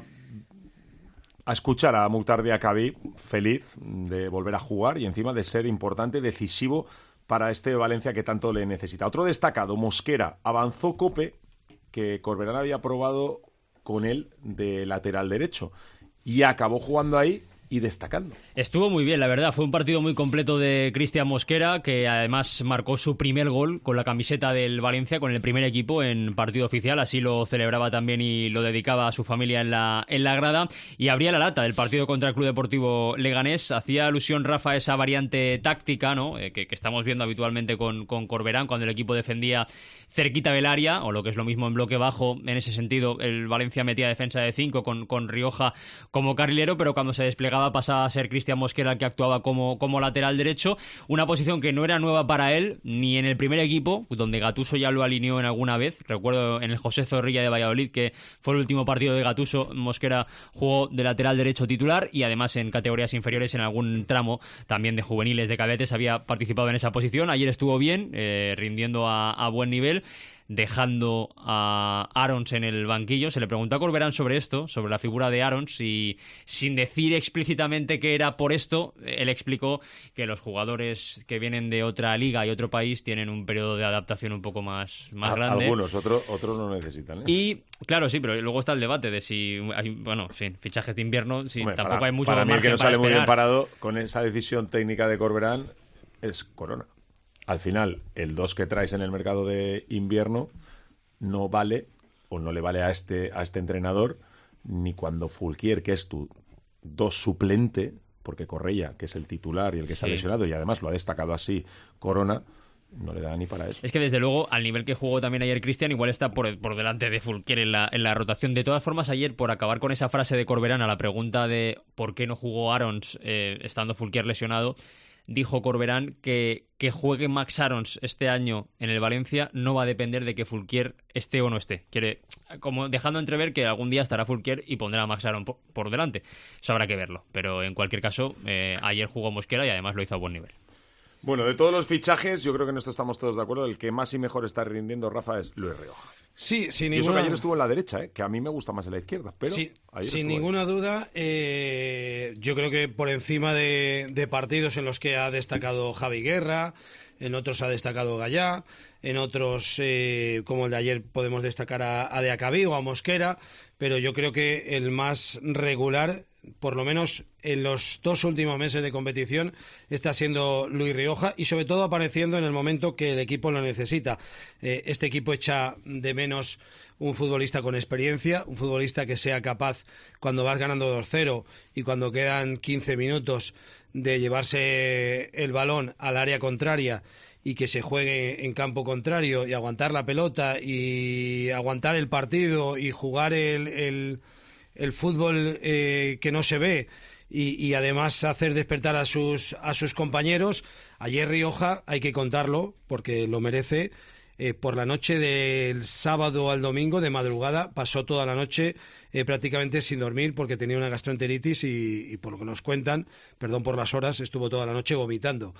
Speaker 3: a escuchar a Mukhtar Diakabi, feliz de volver a jugar y encima de ser importante, decisivo para este Valencia que tanto le necesita. Otro destacado, Mosquera, avanzó Cope, que Corberán había probado con él de lateral derecho y acabó jugando ahí y destacando.
Speaker 9: Estuvo muy bien, la verdad. Fue un partido muy completo de Cristian Mosquera, que además marcó su primer gol con la camiseta del Valencia, con el primer equipo en partido oficial. Así lo celebraba también y lo dedicaba a su familia en la, en la grada. Y abría la lata del partido contra el Club Deportivo Leganés. Hacía alusión, Rafa, a esa variante táctica, ¿no? Eh, que, que estamos viendo habitualmente con, con Corberán, cuando el equipo defendía cerquita del área, o lo que es lo mismo en bloque bajo. En ese sentido, el Valencia metía defensa de cinco con, con Rioja como carrilero, pero cuando se desplegaba pasaba a ser Cristian Mosquera el que actuaba como, como lateral derecho, una posición que no era nueva para él, ni en el primer equipo, donde Gattuso ya lo alineó en alguna vez. Recuerdo en el José Zorrilla de Valladolid, que fue el último partido de Gattuso, Mosquera jugó de lateral derecho titular, y además en categorías inferiores, en algún tramo también de juveniles, de cadetes, había participado en esa posición. Ayer estuvo bien, eh, rindiendo a, a buen nivel, dejando a Arons en el banquillo. Se le preguntó a Corberán sobre esto, sobre la figura de Arons, y sin decir explícitamente que era por esto, él explicó que los jugadores que vienen de otra liga y otro país tienen un periodo de adaptación un poco más, más
Speaker 3: a,
Speaker 9: grande.
Speaker 3: Algunos, otros otros no necesitan, ¿eh?
Speaker 9: Y claro, sí, pero luego está el debate de si hay, bueno, sí, fichajes de invierno, sí,
Speaker 3: Hombre,
Speaker 9: tampoco
Speaker 3: para,
Speaker 9: hay mucho
Speaker 3: para mí el que no
Speaker 9: margen para
Speaker 3: sale muy bien
Speaker 9: esperar.
Speaker 3: parado con esa decisión técnica de Corberán es Corona. Al final, el dos que traes en el mercado de invierno no vale, o no le vale a este, a este entrenador, ni cuando Fulquier, que es tu dos suplente, porque Correia, que es el titular y el que se ha
Speaker 9: Sí.
Speaker 3: lesionado, y además lo ha destacado así Corona, no le da ni para eso.
Speaker 9: Es que desde luego, al nivel que jugó también ayer Cristian, igual está por, por delante de Fulquier en la, en la rotación. De todas formas, ayer, por acabar con esa frase de Corberán a la pregunta de por qué no jugó Arons eh, estando Fulquier lesionado, dijo Corberán que que juegue Max Arons este año en el Valencia no va a depender de que Fulquier esté o no esté. Quiere, como dejando entrever que algún día estará Fulquier y pondrá a Max Arons por, por delante. Eso habrá que verlo. Pero en cualquier caso, eh, ayer jugó Mosquera y además lo hizo a buen nivel.
Speaker 3: Bueno, de todos los fichajes, yo creo que en esto estamos todos de acuerdo. El que más y mejor está rindiendo, Rafa, es Luis Rioja.
Speaker 4: Sí, sin
Speaker 3: y eso
Speaker 4: ninguna...
Speaker 3: que ayer estuvo en la derecha, ¿eh? Que a mí me gusta más en la izquierda, pero
Speaker 4: Sí,
Speaker 3: ayer
Speaker 4: sin
Speaker 3: estuvo
Speaker 4: ninguna
Speaker 3: ahí.
Speaker 4: duda, eh, yo creo que por encima de, de partidos en los que ha destacado Javi Guerra, en otros ha destacado Gallá, en otros, eh, como el de ayer, podemos destacar a, a De Acabí o a Mosquera, pero yo creo que el más regular, por lo menos en los dos últimos meses de competición, está siendo Luis Rioja, y sobre todo apareciendo en el momento que el equipo lo necesita. Eh, este equipo echa de menos un futbolista con experiencia, un futbolista que sea capaz, cuando vas ganando dos cero y cuando quedan quince minutos, de llevarse el balón al área contraria y que se juegue en campo contrario y aguantar la pelota y aguantar el partido y jugar el, el, el fútbol eh, que no se ve, y, y además hacer despertar a sus, a sus compañeros. Ayer Rioja, hay que contarlo porque lo merece, eh, por la noche del sábado al domingo, de madrugada, pasó toda la noche eh, prácticamente sin dormir porque tenía una gastroenteritis y, y por lo que nos cuentan, perdón por las horas, estuvo toda la noche vomitando.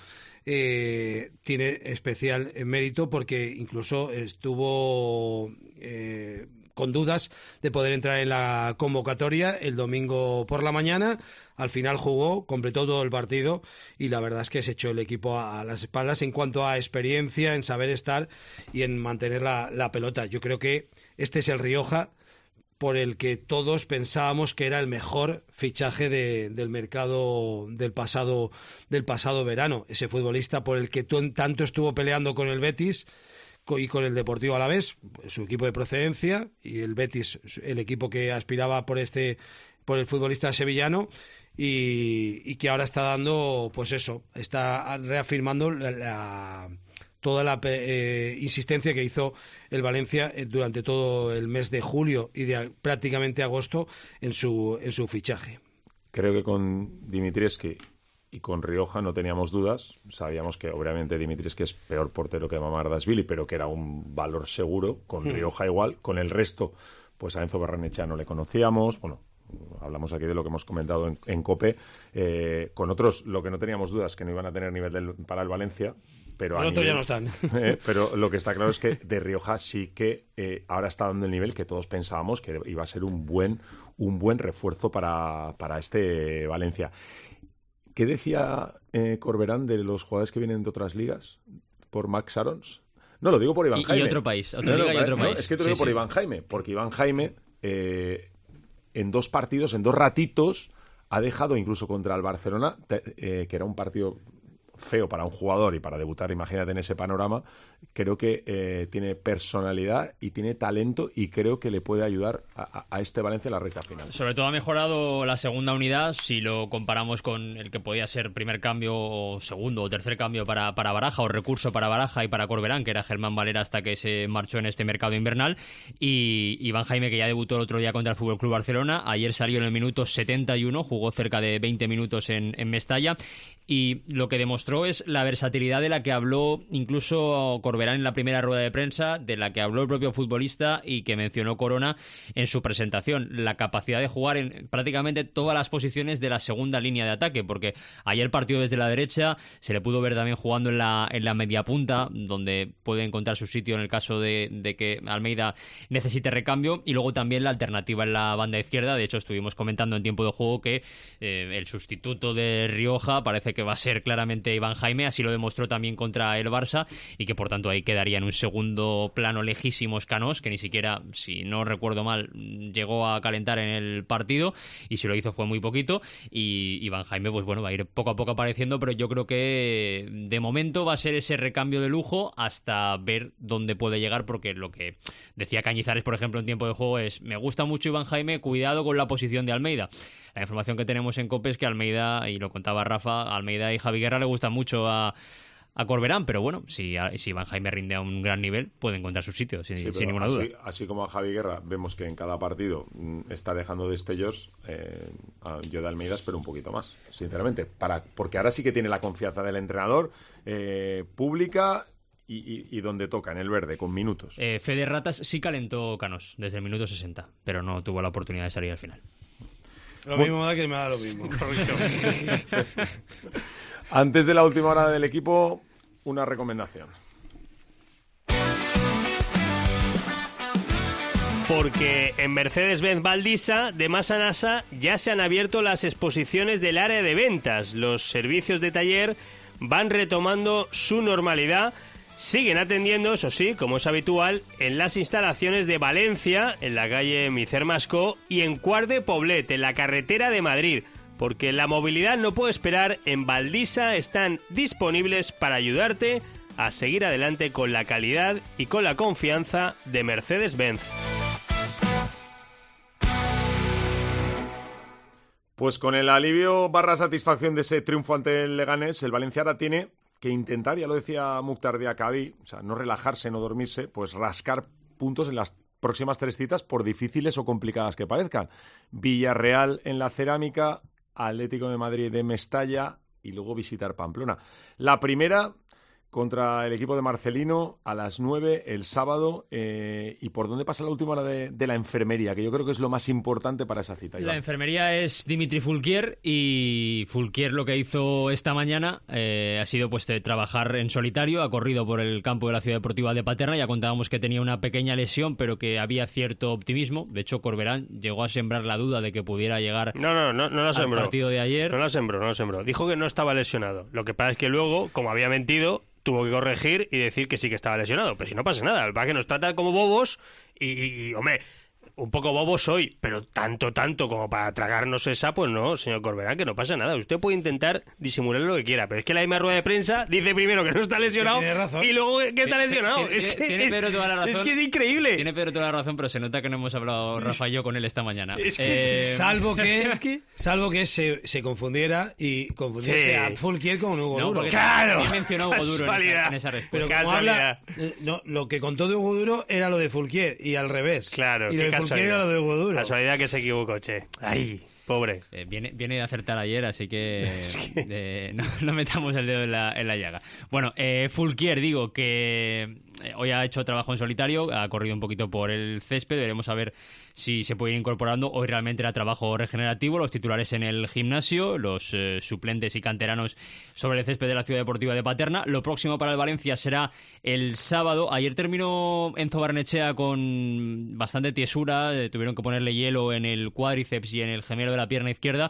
Speaker 4: Eh, tiene especial mérito porque incluso estuvo eh, con dudas de poder entrar en la convocatoria el domingo por la mañana. Al final jugó, completó todo el partido y la verdad es que se echó el equipo a las espaldas en cuanto a experiencia, en saber estar y en mantener la, la pelota. Yo creo que este es el Rioja por el que todos pensábamos que era el mejor fichaje de, del mercado del pasado, del pasado verano. Ese futbolista por el que t- tanto estuvo peleando con el Betis y con el Deportivo Alavés, su equipo de procedencia, y el Betis, el equipo que aspiraba por este, por el futbolista sevillano, y, y que ahora está dando, pues eso, está reafirmando la, la, toda la eh, insistencia que hizo el Valencia durante todo el mes de julio y de prácticamente agosto en su, en su fichaje.
Speaker 3: Creo que con Dimitrievski y con Rioja no teníamos dudas. Sabíamos que obviamente Dimitrievski es peor portero que Mamardashvili, pero que era un valor seguro. Con
Speaker 4: Hmm.
Speaker 3: Rioja igual. Con el resto, pues a Enzo Barrenechea no le conocíamos. Bueno, hablamos aquí de lo que hemos comentado en, en COPE. Eh, con otros, lo que no teníamos dudas, que no iban a tener nivel del, para el Valencia. Pero
Speaker 4: Los
Speaker 3: a
Speaker 4: otros
Speaker 3: nivel,
Speaker 4: ya no están.
Speaker 3: Eh, pero lo que está claro es que de Rioja sí que eh, ahora está dando el nivel que todos pensábamos que iba a ser un buen, un buen refuerzo para, para este Valencia. ¿Qué decía eh, Corberán de los jugadores que vienen de otras ligas? ¿Por Max Arons? No, lo digo por Iván
Speaker 9: y,
Speaker 3: Jaime.
Speaker 9: Y otro país, otra
Speaker 3: no,
Speaker 9: liga
Speaker 3: no,
Speaker 9: y otro
Speaker 3: no,
Speaker 9: país.
Speaker 3: Es que te lo
Speaker 9: sí,
Speaker 3: digo por
Speaker 9: sí.
Speaker 3: Iván Jaime, porque Iván Jaime eh, en dos partidos, en dos ratitos, ha dejado incluso contra el Barcelona, te, eh, que era un partido feo para un jugador y para debutar, imagínate en ese panorama, creo que eh, tiene personalidad y tiene talento y creo que le puede ayudar a, a este Valencia en la recta final.
Speaker 9: Sobre todo ha mejorado la segunda unidad si lo comparamos con el que podía ser primer cambio o segundo o tercer cambio para, para Baraja o recurso para Baraja y para Corberán, que era Germán Valera hasta que se marchó en este mercado invernal, y Iván Jaime, que ya debutó el otro día contra el F C Barcelona, ayer salió en el minuto setenta y uno, jugó cerca de veinte minutos en, en Mestalla, y lo que demostró es la versatilidad de la que habló incluso Corberán en la primera rueda de prensa, de la que habló el propio futbolista y que mencionó Corona en su presentación, la capacidad de jugar en prácticamente todas las posiciones de la segunda línea de ataque, porque ayer partió desde la derecha, se le pudo ver también jugando en la, en la media punta, donde puede encontrar su sitio en el caso de, de que Almeida necesite recambio, y luego también la alternativa en la banda izquierda. De hecho, estuvimos comentando en tiempo de juego que eh, el sustituto de Rioja parece que va a ser claramente Iván Jaime, así lo demostró también contra el Barça, y que por tanto ahí quedaría en un segundo plano lejísimos Canós, que ni siquiera, si no recuerdo mal, llegó a calentar en el partido, y si lo hizo fue muy poquito, y Iván Jaime pues bueno, va a ir poco a poco apareciendo, pero yo creo que de momento va a ser ese recambio de lujo hasta ver dónde puede llegar, porque lo que decía Cañizares, por ejemplo, en tiempo de juego es: me gusta mucho Iván Jaime, cuidado con la posición de Almeida. La información que tenemos en COPE es que Almeida, y lo contaba Rafa, Almeida y Javi Guerra le gustan mucho a, a Corberán, pero bueno, si, si Iván Jaime rinde a un gran nivel, puede encontrar su sitio, sin,
Speaker 3: sí,
Speaker 9: sin ninguna
Speaker 3: así,
Speaker 9: duda.
Speaker 3: Así como a Javi Guerra vemos que en cada partido mm, está dejando destellos, eh, yo de Almeida espero un poquito más, sinceramente, para, porque ahora sí que tiene la confianza del entrenador, eh, pública y, y, y donde toca, en el verde, con minutos.
Speaker 9: Eh, Fede Ratas sí calentó Canós desde el minuto sesenta, pero no tuvo la oportunidad de salir al final.
Speaker 4: Lo bueno, mismo da que me da lo mismo.
Speaker 3: Antes de la última hora del equipo, una recomendación.
Speaker 6: Porque en Mercedes-Benz Valdisa de Masa Nasa ya se han abierto las exposiciones del área de ventas. Los servicios de taller van retomando su normalidad. Siguen atendiendo, eso sí, como es habitual, en las instalaciones de Valencia, en la calle Micer Mascó, y en Quart de Poblet, en la carretera de Madrid. Porque la movilidad no puede esperar. En Valdisa están disponibles para ayudarte a seguir adelante con la calidad y con la confianza de Mercedes-Benz.
Speaker 3: Pues con el alivio barra satisfacción de ese triunfo ante el Leganés, el Valencia ahora tiene que intentar, ya lo decía Mukhtar Diakabi, o sea, no relajarse, no dormirse, pues rascar puntos en las próximas tres citas, por difíciles o complicadas que parezcan. Villarreal en la Cerámica, Atlético de Madrid de Mestalla y luego visitar Pamplona. La primera contra el equipo de Marcelino a las nueve el sábado. Eh, ¿Y por dónde pasa la última hora de, de la enfermería? Que yo creo que es lo más importante para esa cita. Iván.
Speaker 9: La enfermería es Dimitri Fulquier, y Fulquier lo que hizo esta mañana eh, ha sido pues de trabajar en solitario. Ha corrido por el campo de la Ciudad Deportiva de Paterna. Ya contábamos que tenía una pequeña lesión, pero que había cierto optimismo. De hecho, Corberán llegó a sembrar la duda de que pudiera llegar
Speaker 6: no, no, no, no la sembró.
Speaker 9: al partido de ayer.
Speaker 6: No la sembró, no la sembró. Dijo que no estaba lesionado. Lo que pasa es que luego, como había mentido, tuvo que corregir y decir que sí que estaba lesionado. Pero si no pasa nada, el que nos trata como bobos y, y, y, hombre, un poco bobo soy, pero tanto, tanto como para tragarnos esa, pues no, señor Corberán, que no pasa nada. Usted puede intentar disimular lo que quiera, pero es que la misma rueda de prensa dice primero que no está lesionado y luego que está lesionado.
Speaker 9: Tiene,
Speaker 6: es, que,
Speaker 9: tiene
Speaker 6: es,
Speaker 9: Pedro toda la razón.
Speaker 6: Es que es increíble.
Speaker 9: Tiene Pedro toda la razón, pero se nota que no hemos hablado Rafa y yo con él esta mañana.
Speaker 6: Es que,
Speaker 9: eh,
Speaker 4: salvo que salvo que se, se confundiera y confundiese sí. a Fulquier con Hugo
Speaker 9: no,
Speaker 4: Duro.
Speaker 9: Claro. También mencionó Hugo Duro en esa, en esa respuesta.
Speaker 4: Pero como habla, no, lo que contó de Hugo Duro era lo de Fulquier y al revés.
Speaker 6: Claro,
Speaker 4: y lo de Fulquier era lo de Hugo Duro.
Speaker 6: Casualidad que se equivocó, che. Ay, pobre.
Speaker 9: Eh, viene, viene de acertar ayer, así que, es que... Eh, no, no metamos el dedo en la, en la llaga. Bueno, eh, Fulquier, digo que eh, hoy ha hecho trabajo en solitario, ha corrido un poquito por el césped, veremos a ver si se puede ir incorporando. Hoy realmente era trabajo regenerativo, los titulares en el gimnasio, los eh, suplentes y canteranos sobre el césped de la Ciudad Deportiva de Paterna. Lo próximo para el Valencia será el sábado. Ayer terminó Enzo Barnechea con bastante tiesura, eh, tuvieron que ponerle hielo en el cuádriceps y en el gemelo de la pierna izquierda,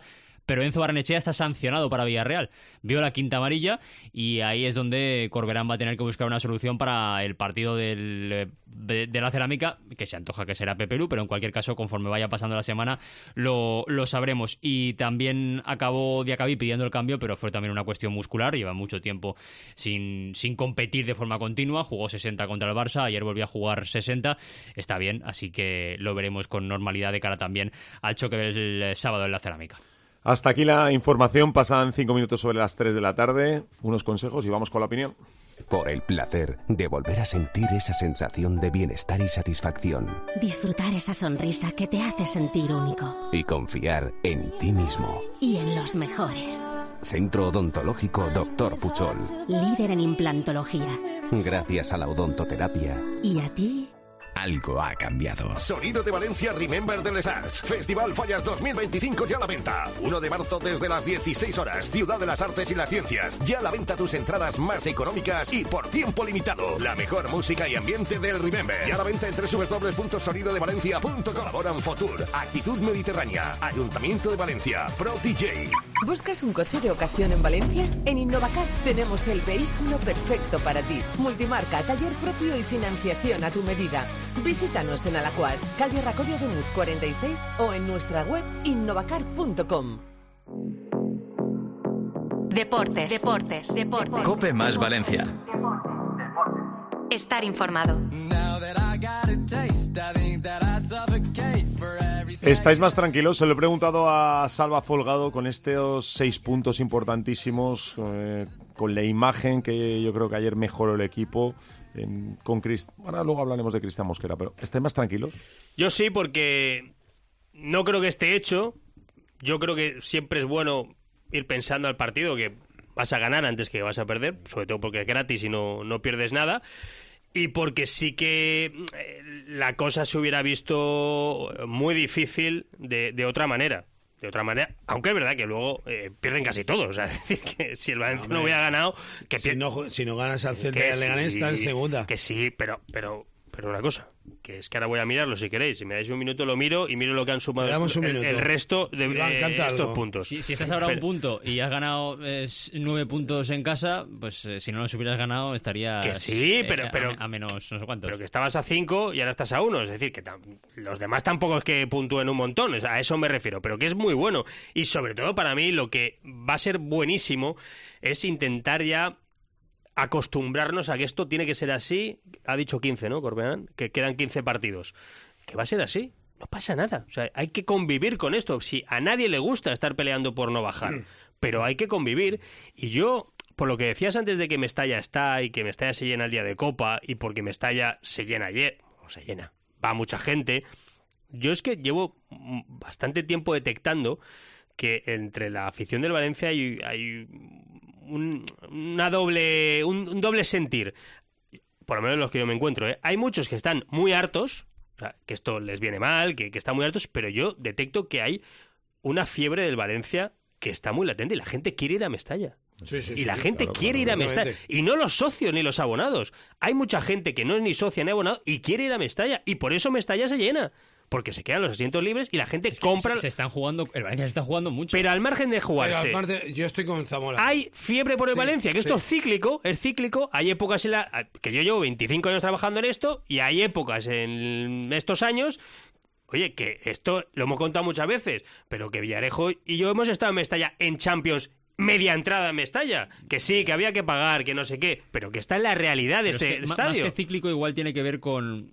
Speaker 9: pero Enzo Barrenechea está sancionado para Villarreal. Vio la quinta amarilla y ahí es donde Corberán va a tener que buscar una solución para el partido del, de, de la Cerámica, que se antoja que será Pepe Lu, pero en cualquier caso, conforme vaya pasando la semana, lo, lo sabremos. Y también acabó Diacabí pidiendo el cambio, pero fue también una cuestión muscular, lleva mucho tiempo sin, sin competir de forma continua, jugó sesenta contra el Barça, ayer volvió a jugar sesenta, está bien, así que lo veremos con normalidad de cara también al choque del sábado en la Cerámica.
Speaker 3: Hasta aquí la información, pasan cinco minutos sobre las tres de la tarde, unos consejos y vamos con la opinión.
Speaker 15: Por el placer de volver a sentir esa sensación de bienestar y satisfacción.
Speaker 16: Disfrutar esa sonrisa que te hace sentir único.
Speaker 15: Y confiar en ti mismo.
Speaker 16: Y en los mejores.
Speaker 15: Centro Odontológico doctor Puchol.
Speaker 16: Líder en implantología.
Speaker 15: Gracias a la odontoterapia.
Speaker 16: ¿Y a ti?
Speaker 15: Algo ha cambiado.
Speaker 17: Sonido de Valencia Remember de Les Arts. Festival Fallas dos mil veinticinco ya a la venta. uno de marzo desde las dieciséis horas. Ciudad de las Artes y las Ciencias. Ya a la venta tus entradas más económicas y por tiempo limitado. La mejor música y ambiente del Remember. Ya a la venta en doble u doble u doble u punto sonido de valencia punto com. Colaboran Fotur, Actitud Mediterránea, Ayuntamiento de Valencia, Pro D J.
Speaker 18: ¿Buscas un coche de ocasión en Valencia? En Innovacar tenemos el vehículo perfecto para ti. Multimarca, taller propio y financiación a tu medida. Visítanos en Alacuas, calle Racodio de Muz cuarenta y seis o en nuestra web innovacar punto com.
Speaker 1: Deportes, deportes, deportes.
Speaker 19: Cope más Valencia.
Speaker 1: Estar informado.
Speaker 3: ¿Estáis más tranquilos? Se lo he preguntado a Salva Folgado con estos seis puntos importantísimos, eh, con la imagen que yo creo que ayer mejoró el equipo. En, con Crist... Ahora luego hablaremos de Cristian Mosquera, pero ¿estáis más tranquilos?
Speaker 6: Yo sí, porque no creo que esté hecho. Yo creo que siempre es bueno ir pensando al partido que vas a ganar antes que vas a perder, sobre todo porque es gratis y no, no pierdes nada. Y porque sí que la cosa se hubiera visto muy difícil de, de otra manera. De otra manera, aunque es verdad que luego eh, pierden casi todos. O sea, es decir, que si el Valencia no, no hubiera ganado... Que
Speaker 4: si, no, si no ganas al Celta y al Leganés, estás en segunda.
Speaker 6: Que sí, pero, pero, pero una cosa, que es que ahora voy a mirarlo si queréis. Si me dais un minuto lo miro y miro lo que han sumado el, el resto de eh, estos algo. puntos.
Speaker 9: Si, si estás ahora pero, un punto y has ganado eh, nueve puntos en casa, pues eh, si no los hubieras ganado estarías...
Speaker 6: Que sí, pero...
Speaker 9: Eh,
Speaker 6: pero
Speaker 9: a, a menos no sé cuántos.
Speaker 6: Pero que estabas a cinco y ahora estás a uno. Es decir, que los demás tampoco es que puntúen un montón. O sea, a eso me refiero. Pero que es muy bueno. Y sobre todo para mí lo que va a ser buenísimo es intentar ya acostumbrarnos a que esto tiene que ser así. Ha dicho quince, ¿no, Corberán? Que quedan quince partidos. Que va a ser así. No pasa nada. O sea, hay que convivir con esto. Si a nadie le gusta estar peleando por no bajar, mm. pero hay que convivir. Y yo, por lo que decías antes de que Mestalla está y que Mestalla se llena el día de Copa y porque Mestalla se llena ayer, o se llena, va mucha gente. Yo es que llevo bastante tiempo detectando que entre la afición del Valencia hay, hay un, una doble, un, un doble sentir, por lo menos los que yo me encuentro, ¿eh? Hay muchos que están muy hartos, o sea, que esto les viene mal, que, que están muy hartos, pero yo detecto que hay una fiebre del Valencia que está muy latente y la gente quiere ir a Mestalla.
Speaker 4: Sí, sí,
Speaker 6: y la
Speaker 4: sí,
Speaker 6: gente
Speaker 4: claro,
Speaker 6: quiere ir a Mestalla. Y no los socios ni los abonados. Hay mucha gente que no es ni socia ni abonado y quiere ir a Mestalla. Y por eso Mestalla se llena. Porque se quedan los asientos libres y la gente es que compra...
Speaker 9: Se, se están jugando, el Valencia se está jugando mucho.
Speaker 6: Pero al margen de jugarse...
Speaker 4: Pero aparte, yo estoy con Zamora.
Speaker 6: Hay fiebre por el
Speaker 4: sí,
Speaker 6: Valencia, que
Speaker 4: sí.
Speaker 6: esto es cíclico, es cíclico. Hay épocas en la... que yo llevo veinticinco años trabajando en esto y hay épocas en estos años... Oye, que esto lo hemos contado muchas veces, pero que Villarejo y yo hemos estado en Mestalla en Champions... media entrada en Mestalla, que sí, que había que pagar, que no sé qué, pero que está en la realidad de
Speaker 9: pero
Speaker 6: este
Speaker 9: es que,
Speaker 6: estadio.
Speaker 9: Más que cíclico igual tiene que ver con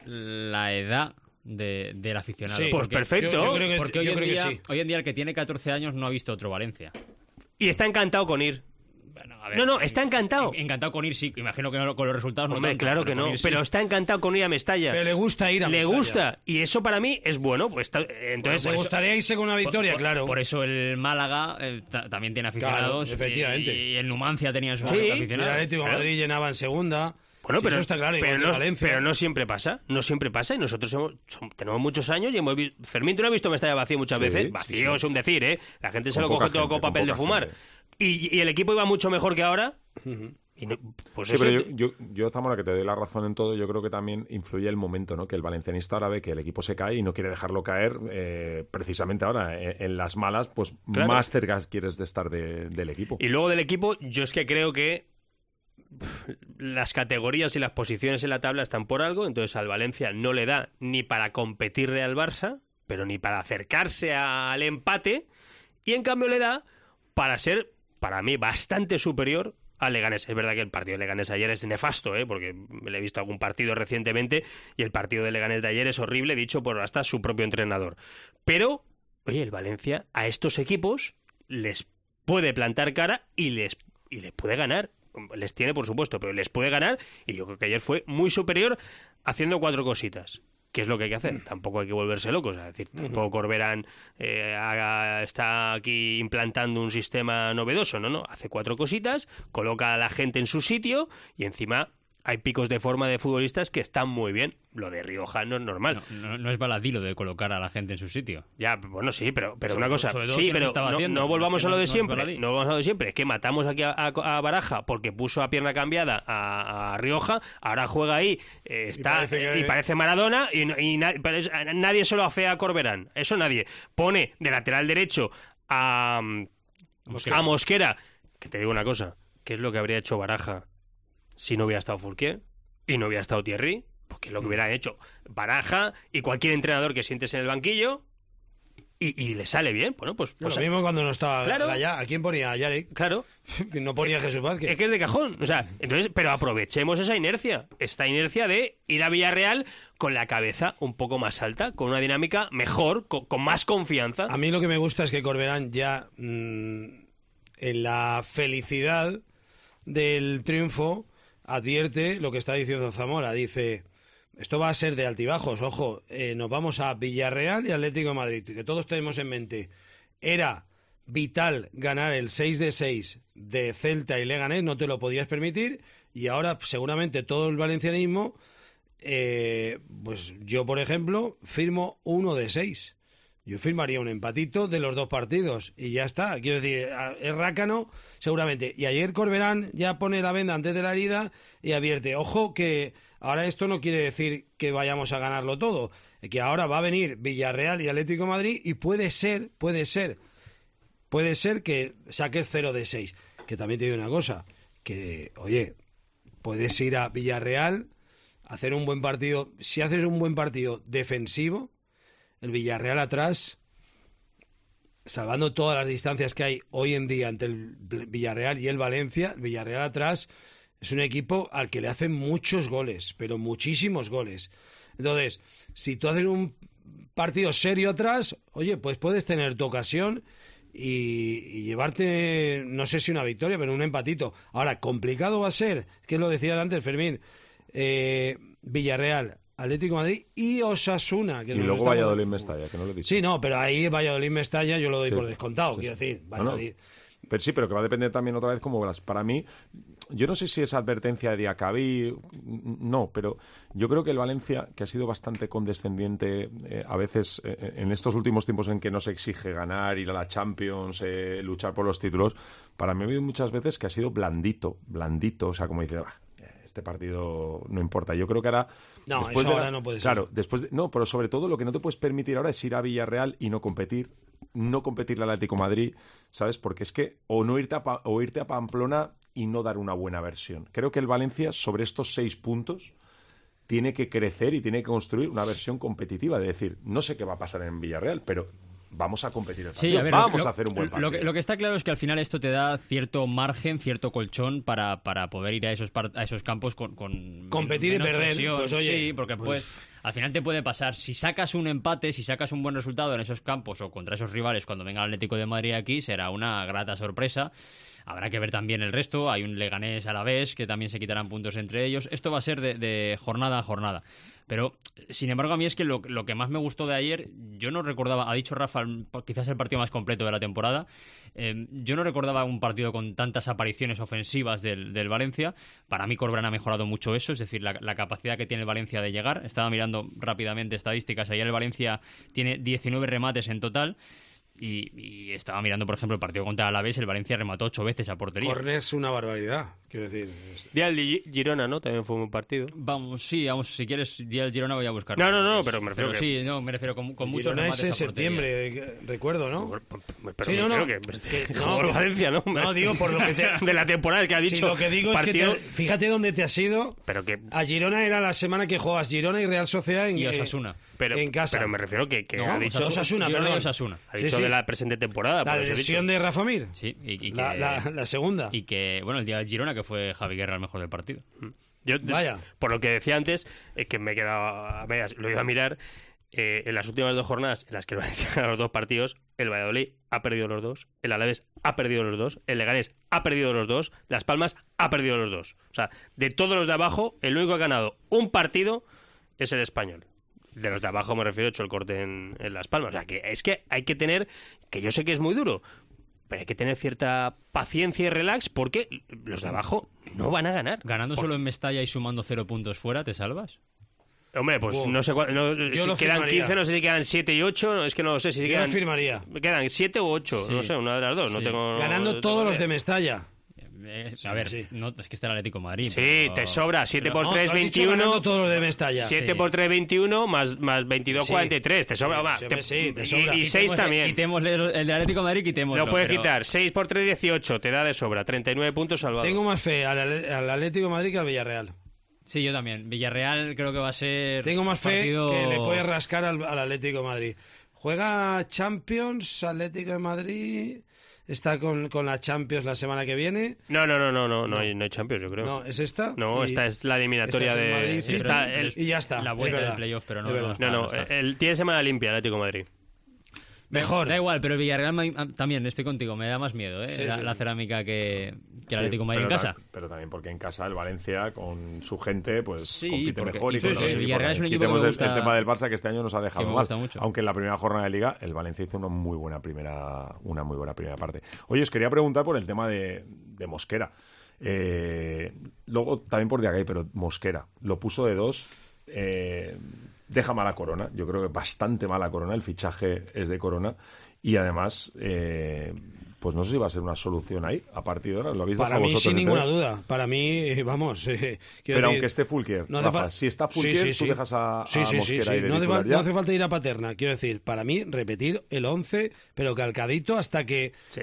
Speaker 9: la edad de, del aficionado.
Speaker 6: Sí, pues perfecto.
Speaker 4: Yo, yo creo que,
Speaker 9: porque hoy,
Speaker 4: yo
Speaker 9: en
Speaker 4: creo
Speaker 9: día,
Speaker 4: que sí.
Speaker 9: hoy en día el que tiene catorce años no ha visto otro Valencia.
Speaker 6: Y está encantado con ir.
Speaker 9: Bueno, a ver,
Speaker 6: no, no, está encantado.
Speaker 9: Encantado con ir, sí. Imagino que no, con los resultados no
Speaker 6: Hombre,
Speaker 9: tanto,
Speaker 6: claro que no,
Speaker 9: ir, sí.
Speaker 6: pero está encantado con ir a Mestalla.
Speaker 4: Pero le gusta ir a
Speaker 6: le
Speaker 4: Mestalla.
Speaker 6: Le gusta, y eso para mí es bueno. Pues está, entonces,
Speaker 4: me gustaría irse con una victoria,
Speaker 9: por,
Speaker 4: claro.
Speaker 9: Por eso el Málaga eh, también tiene aficionados.
Speaker 4: Claro, efectivamente.
Speaker 9: Y, y el Numancia tenía sus
Speaker 6: sí,
Speaker 9: aficionados.
Speaker 4: El Atlético de Madrid llenaba en segunda.
Speaker 6: Bueno,
Speaker 4: sí,
Speaker 6: pero,
Speaker 4: eso está claro,
Speaker 6: pero, no,
Speaker 4: Valencia.
Speaker 6: pero no siempre pasa, no siempre pasa y nosotros hemos, son, tenemos muchos años y hemos visto, Fermín, tú no has visto Mestalla vacío muchas
Speaker 3: sí,
Speaker 6: veces, vacío sí, sí. es un decir, ¿eh? La gente se
Speaker 3: con
Speaker 6: lo coge todo
Speaker 3: gente,
Speaker 6: con papel
Speaker 3: con
Speaker 6: de fumar
Speaker 3: gente.
Speaker 6: y, y el equipo iba mucho mejor que ahora.
Speaker 4: Uh-huh.
Speaker 6: Y no, pues
Speaker 3: sí,
Speaker 6: eso
Speaker 3: pero
Speaker 6: te...
Speaker 3: yo, yo, yo, Zamora, que te doy la razón en todo, yo creo que también influye el momento, ¿no? Que el valencianista ahora ve que el equipo se cae y no quiere dejarlo caer eh, precisamente ahora. En, en las malas, pues claro, más cerca quieres de estar de, del equipo.
Speaker 6: Y luego del equipo, yo es que creo que las categorías y las posiciones en la tabla están por algo, entonces al Valencia no le da ni para competirle al Barça, pero ni para acercarse al empate, y en cambio le da para ser, para mí, bastante superior al Leganés. Es verdad que el partido de Leganés ayer es nefasto, ¿eh? Porque le he visto algún partido recientemente y el partido de Leganés de ayer es horrible, dicho por hasta su propio entrenador. Pero, oye, el Valencia a estos equipos les puede plantar cara y les, y les puede ganar. Les tiene, por supuesto, pero les puede ganar, y yo creo que ayer fue muy superior haciendo cuatro cositas. ¿Qué es lo que hay que hacer? Mm. Tampoco hay que volverse locos. Es decir, tampoco Corberán eh, haga, está aquí implantando un sistema novedoso. No, no. Hace cuatro cositas, coloca a la gente en su sitio y encima hay picos de forma de futbolistas que están muy bien. Lo de Rioja no es normal.
Speaker 9: No, no, no es baladí lo de colocar a la gente en su sitio.
Speaker 6: Ya, bueno, sí, pero, pero
Speaker 9: sobre,
Speaker 6: una cosa... Sí, pero no,
Speaker 9: haciendo,
Speaker 6: no volvamos
Speaker 9: es que
Speaker 6: a lo
Speaker 9: no,
Speaker 6: de
Speaker 9: no
Speaker 6: siempre. No volvamos a lo de siempre. Es que matamos aquí a, a, a Baraja porque puso a pierna cambiada a, a Rioja. Ahora juega ahí, eh, está y parece, que... y parece Maradona y, y na, nadie se lo afea a Corberán. Eso nadie. Pone de lateral derecho a Mosquera. a Mosquera. Que te digo una cosa. ¿Qué es lo que habría hecho Baraja si no hubiera estado Fourquier y no hubiera estado Thierry? Porque es lo que hubiera hecho Baraja y cualquier entrenador que sientes en el banquillo y, y le sale bien. Bueno, pues, pues
Speaker 4: lo mismo cuando no estaba
Speaker 6: claro,
Speaker 4: allá. ¿A quién ponía? ¿A Yarek?
Speaker 6: Claro.
Speaker 4: No ponía a Jesús Vázquez.
Speaker 6: Es que es de cajón. O sea, entonces, pero aprovechemos esa inercia. Esta inercia de ir a Villarreal con la cabeza un poco más alta, con una dinámica mejor, con, con más confianza.
Speaker 4: A mí lo que me gusta es que Corberán ya mmm, en la felicidad del triunfo advierte lo que está diciendo Zamora. Dice, esto va a ser de altibajos, ojo, eh, nos vamos a Villarreal y Atlético de Madrid, que todos tenemos en mente. Era vital ganar el seis de seis de Celta y Leganés, no te lo podías permitir, y ahora seguramente todo el valencianismo, eh, pues yo por ejemplo firmo uno de seis. Yo firmaría un empatito de los dos partidos y ya está. Quiero decir, es rácano seguramente. Y ayer Corberán ya pone la venda antes de la herida y advierte, ojo que ahora esto no quiere decir que vayamos a ganarlo todo, que ahora va a venir Villarreal y Atlético de Madrid y puede ser, puede ser, puede ser que saques cero de seis. Que también te digo una cosa, que oye, puedes ir a Villarreal, hacer un buen partido. Si haces un buen partido defensivo, el Villarreal atrás, salvando todas las distancias que hay hoy en día entre el Villarreal y el Valencia, el Villarreal atrás es un equipo al que le hacen muchos goles, pero muchísimos goles. Entonces, si tú haces un partido serio atrás, oye, pues puedes tener tu ocasión y, y llevarte, no sé si una victoria, pero un empatito. Ahora, complicado va a ser, que lo decía antes Fermín, eh, Villarreal, Atlético de Madrid y Osasuna. Que
Speaker 3: y luego Valladolid Mestalla, que no lo he dicho.
Speaker 4: Sí, no, pero ahí Valladolid Mestalla yo lo doy
Speaker 3: sí,
Speaker 4: por descontado,
Speaker 3: sí,
Speaker 4: quiero
Speaker 3: sí.
Speaker 4: decir. Valladolid.
Speaker 3: No, no. Pero sí, pero que va a depender también otra vez cómo verás. Para mí, yo no sé si es advertencia de Diacabí, no, pero yo creo que el Valencia, que ha sido bastante condescendiente eh, a veces eh, en estos últimos tiempos en que no se exige ganar, ir a la Champions, eh, luchar por los títulos, para mí ha habido muchas veces que ha sido blandito, blandito, o sea, como dice, bah, este partido no importa. Yo creo que ahora...
Speaker 4: No,
Speaker 3: después
Speaker 4: eso
Speaker 3: de
Speaker 4: ahora
Speaker 3: la,
Speaker 4: no puede ser.
Speaker 3: Claro, después de, no, pero sobre todo lo que no te puedes permitir ahora es ir a Villarreal y no competir, no competir al Atlético de Madrid, ¿sabes? Porque es que o no irte a, o irte a Pamplona y no dar una buena versión. Creo que el Valencia, sobre estos seis puntos, tiene que crecer y tiene que construir una versión competitiva. De decir, no sé qué va a pasar en Villarreal, pero vamos a competir el partido.
Speaker 9: Sí, a ver,
Speaker 3: vamos
Speaker 9: lo,
Speaker 3: a hacer un buen partido.
Speaker 9: Lo que, lo que está claro es que al final esto te da cierto margen, cierto colchón para, para poder ir a esos, par, a esos campos con, con
Speaker 4: competir
Speaker 9: menos
Speaker 4: y perder.
Speaker 9: Presión.
Speaker 4: Pues, oye,
Speaker 9: sí, porque pues... pues al final te puede pasar, si sacas un empate, si sacas un buen resultado en esos campos o contra esos rivales cuando venga el Atlético de Madrid aquí, será una grata sorpresa. Habrá que ver también el resto. Hay un Leganés Alavés que también se quitarán puntos entre ellos. Esto va a ser de, de jornada a jornada. Pero, sin embargo, a mí es que lo, lo que más me gustó de ayer, yo no recordaba, ha dicho Rafa, quizás el partido más completo de la temporada, eh, yo no recordaba un partido con tantas apariciones ofensivas del, del Valencia. Para mí Corberán ha mejorado mucho eso, es decir, la, la capacidad que tiene el Valencia de llegar. Estaba mirando rápidamente estadísticas, ayer el Valencia tiene diecinueve remates en total. Y, y estaba mirando, por ejemplo, el partido contra el Alavés, el Valencia remató ocho veces a portería.
Speaker 4: Corners una barbaridad, quiero decir.
Speaker 6: Día el Girona, ¿no? También fue un partido.
Speaker 9: Vamos, sí, vamos, si quieres, día el Girona voy a buscar.
Speaker 6: No, no, no, pero me refiero
Speaker 9: pero
Speaker 6: que...
Speaker 9: sí, no, me refiero con, con muchos
Speaker 4: Girona
Speaker 9: remates
Speaker 4: es en
Speaker 9: a portería.
Speaker 4: septiembre, recuerdo, ¿no?
Speaker 6: Pero
Speaker 4: sí,
Speaker 6: me
Speaker 4: no, no,
Speaker 6: que,
Speaker 4: que,
Speaker 6: no,
Speaker 4: no,
Speaker 6: Valencia, ¿no?
Speaker 4: No, digo por lo que te...
Speaker 6: de la temporada que ha dicho.
Speaker 4: Sí, lo que digo
Speaker 6: partido...
Speaker 4: es que te... fíjate dónde te has ido.
Speaker 6: Pero que...
Speaker 4: A Girona era la semana que juegas Girona y Real Sociedad en,
Speaker 9: y Osasuna.
Speaker 6: Pero,
Speaker 4: en casa.
Speaker 6: Pero me refiero que, que
Speaker 4: no,
Speaker 6: ha dicho...
Speaker 4: Osasuna,
Speaker 9: Girona
Speaker 4: perdón.
Speaker 9: y Osasuna.
Speaker 6: Ha dicho
Speaker 4: sí, sí.
Speaker 6: de la presente temporada.
Speaker 4: La lesión de Rafa Mir.
Speaker 9: Sí, y, y que,
Speaker 4: la, la, la segunda.
Speaker 9: Y que, bueno, el día del Girona, que fue Javi Guerra el mejor del partido.
Speaker 6: Yo,
Speaker 4: Vaya.
Speaker 6: Por lo que decía antes, es que me he quedado a medias, lo he ido a mirar, eh, en las últimas dos jornadas en las que el Valencia ha ganado los dos partidos, el Valladolid ha perdido los dos, el Alavés ha perdido los dos, el Leganés ha perdido los dos, Las Palmas ha perdido los dos. O sea, de todos los de abajo, el único que ha ganado un partido es el Español. De los de abajo me refiero, he hecho el corte en, en Las Palmas. O sea, que es que hay que tener, que yo sé que es muy duro, pero hay que tener cierta paciencia y relax porque los de abajo no van a ganar.
Speaker 9: Ganando
Speaker 6: Por...
Speaker 9: solo en Mestalla y sumando cero puntos fuera, ¿te salvas?
Speaker 6: Hombre, pues
Speaker 4: wow.
Speaker 6: no sé cuál, no, si quedan
Speaker 4: firmaría.
Speaker 6: quince, no sé si quedan siete y ocho, es que no lo sé si
Speaker 4: Yo
Speaker 6: quedan...
Speaker 4: lo firmaría.
Speaker 6: Quedan siete u ocho,
Speaker 9: Sí.
Speaker 6: no sé, una de las dos,
Speaker 9: Sí.
Speaker 6: no tengo...
Speaker 4: Ganando
Speaker 6: no
Speaker 4: todos
Speaker 6: tengo
Speaker 4: los
Speaker 6: idea.
Speaker 4: de Mestalla.
Speaker 9: Eh, a ver,
Speaker 4: sí.
Speaker 9: no, es que está el Atlético de Madrid.
Speaker 6: Sí,
Speaker 9: pero...
Speaker 6: te sobra, siete
Speaker 9: pero-
Speaker 6: por tres,
Speaker 4: No,
Speaker 6: veintiuno.
Speaker 4: ganando todos los de Mestalla.
Speaker 6: siete
Speaker 9: Sí.
Speaker 6: por tres, veintiuno, más, más veintidós,
Speaker 4: Sí.
Speaker 6: cuarenta y tres, te sobra,
Speaker 4: Sí,
Speaker 6: va.
Speaker 4: sí,
Speaker 6: te-
Speaker 4: sí, te
Speaker 6: y-
Speaker 4: sobra.
Speaker 6: Y seis
Speaker 9: Quitémosle-
Speaker 6: también.
Speaker 9: Quitémosle el, el de Atlético de Madrid, quitémoslo.
Speaker 6: Lo puedes
Speaker 9: pero-
Speaker 6: quitar, seis por tres, dieciocho, te da de sobra, treinta y nueve puntos salvados.
Speaker 4: Tengo más fe al, al Atlético de Madrid que al Villarreal.
Speaker 9: Sí, yo también. Villarreal creo que va a ser...
Speaker 4: Tengo más fe
Speaker 9: partido...
Speaker 4: que le puede rascar al, al Atlético de Madrid. Juega Champions, Atlético de Madrid... Está con, con la Champions la semana que viene.
Speaker 6: No, no, no, no, no, no hay, no hay Champions, yo creo.
Speaker 4: No, ¿es esta?
Speaker 6: No,
Speaker 4: Y-
Speaker 6: esta es la eliminatoria
Speaker 4: esta es en
Speaker 6: de...
Speaker 4: Madrid,
Speaker 9: Sí,
Speaker 6: está
Speaker 9: pero-
Speaker 6: el-
Speaker 4: Y ya está.
Speaker 9: La
Speaker 4: es
Speaker 9: vuelta
Speaker 4: verdad.
Speaker 9: del playoff, pero no,
Speaker 4: Es
Speaker 9: no,
Speaker 4: verdad.
Speaker 9: está,
Speaker 6: No, no,
Speaker 9: no está.
Speaker 6: el, tiene semana limpia el Atlético de Madrid.
Speaker 4: Mejor.
Speaker 9: Da igual, pero Villarreal me- también, estoy contigo, me da más miedo, ¿eh?
Speaker 4: Sí,
Speaker 9: la,
Speaker 4: sí.
Speaker 9: la cerámica que, que el
Speaker 3: Sí,
Speaker 9: Atlético de Madrid en
Speaker 3: pero
Speaker 9: casa.
Speaker 3: ta- Pero también porque en casa el Valencia, con su gente, pues
Speaker 9: Sí,
Speaker 3: compite
Speaker 9: porque-
Speaker 3: mejor.
Speaker 9: y
Speaker 3: Y
Speaker 9: porque
Speaker 3: con los
Speaker 4: el
Speaker 3: equipos
Speaker 9: Villarreal es un
Speaker 3: también.
Speaker 9: equipo que
Speaker 3: Quitemos
Speaker 9: me
Speaker 3: el-
Speaker 9: gusta-
Speaker 3: el tema del Barça, que este año nos ha
Speaker 9: que
Speaker 3: dejado
Speaker 9: me
Speaker 3: mal.
Speaker 9: gusta mucho.
Speaker 3: Aunque en la primera jornada de Liga el Valencia hizo una muy buena primera, una muy buena primera parte. Oye, os quería preguntar por el tema de, de Mosquera. Eh, luego también por Diagay, pero Mosquera lo puso de dos. Eh, deja mala Corona. Yo creo que bastante mala Corona. El fichaje es de Corona. Y además, eh, pues no sé si va a ser una solución ahí, a partir de ahora. ¿Lo habéis
Speaker 4: Para
Speaker 3: dejado
Speaker 4: mí,
Speaker 3: vosotros
Speaker 4: sin
Speaker 3: en
Speaker 4: ninguna
Speaker 3: Pérez?
Speaker 4: duda. Para mí, vamos. Eh, quiero
Speaker 3: Pero
Speaker 4: decir,
Speaker 3: aunque esté Fulquier,
Speaker 4: no hace
Speaker 3: Rafa,
Speaker 4: fa-
Speaker 3: si está
Speaker 4: Sí,
Speaker 3: Fulquier,
Speaker 4: sí,
Speaker 3: tú
Speaker 4: sí.
Speaker 3: dejas a,
Speaker 4: Sí,
Speaker 3: a
Speaker 4: sí, sí,
Speaker 3: Mosquera
Speaker 4: sí.
Speaker 3: ahí de
Speaker 4: No, hace
Speaker 3: titular
Speaker 4: fal-
Speaker 3: ya.
Speaker 4: no hace falta ir a Paterna. Quiero decir, para mí, repetir el once, pero calcadito hasta que
Speaker 6: Sí.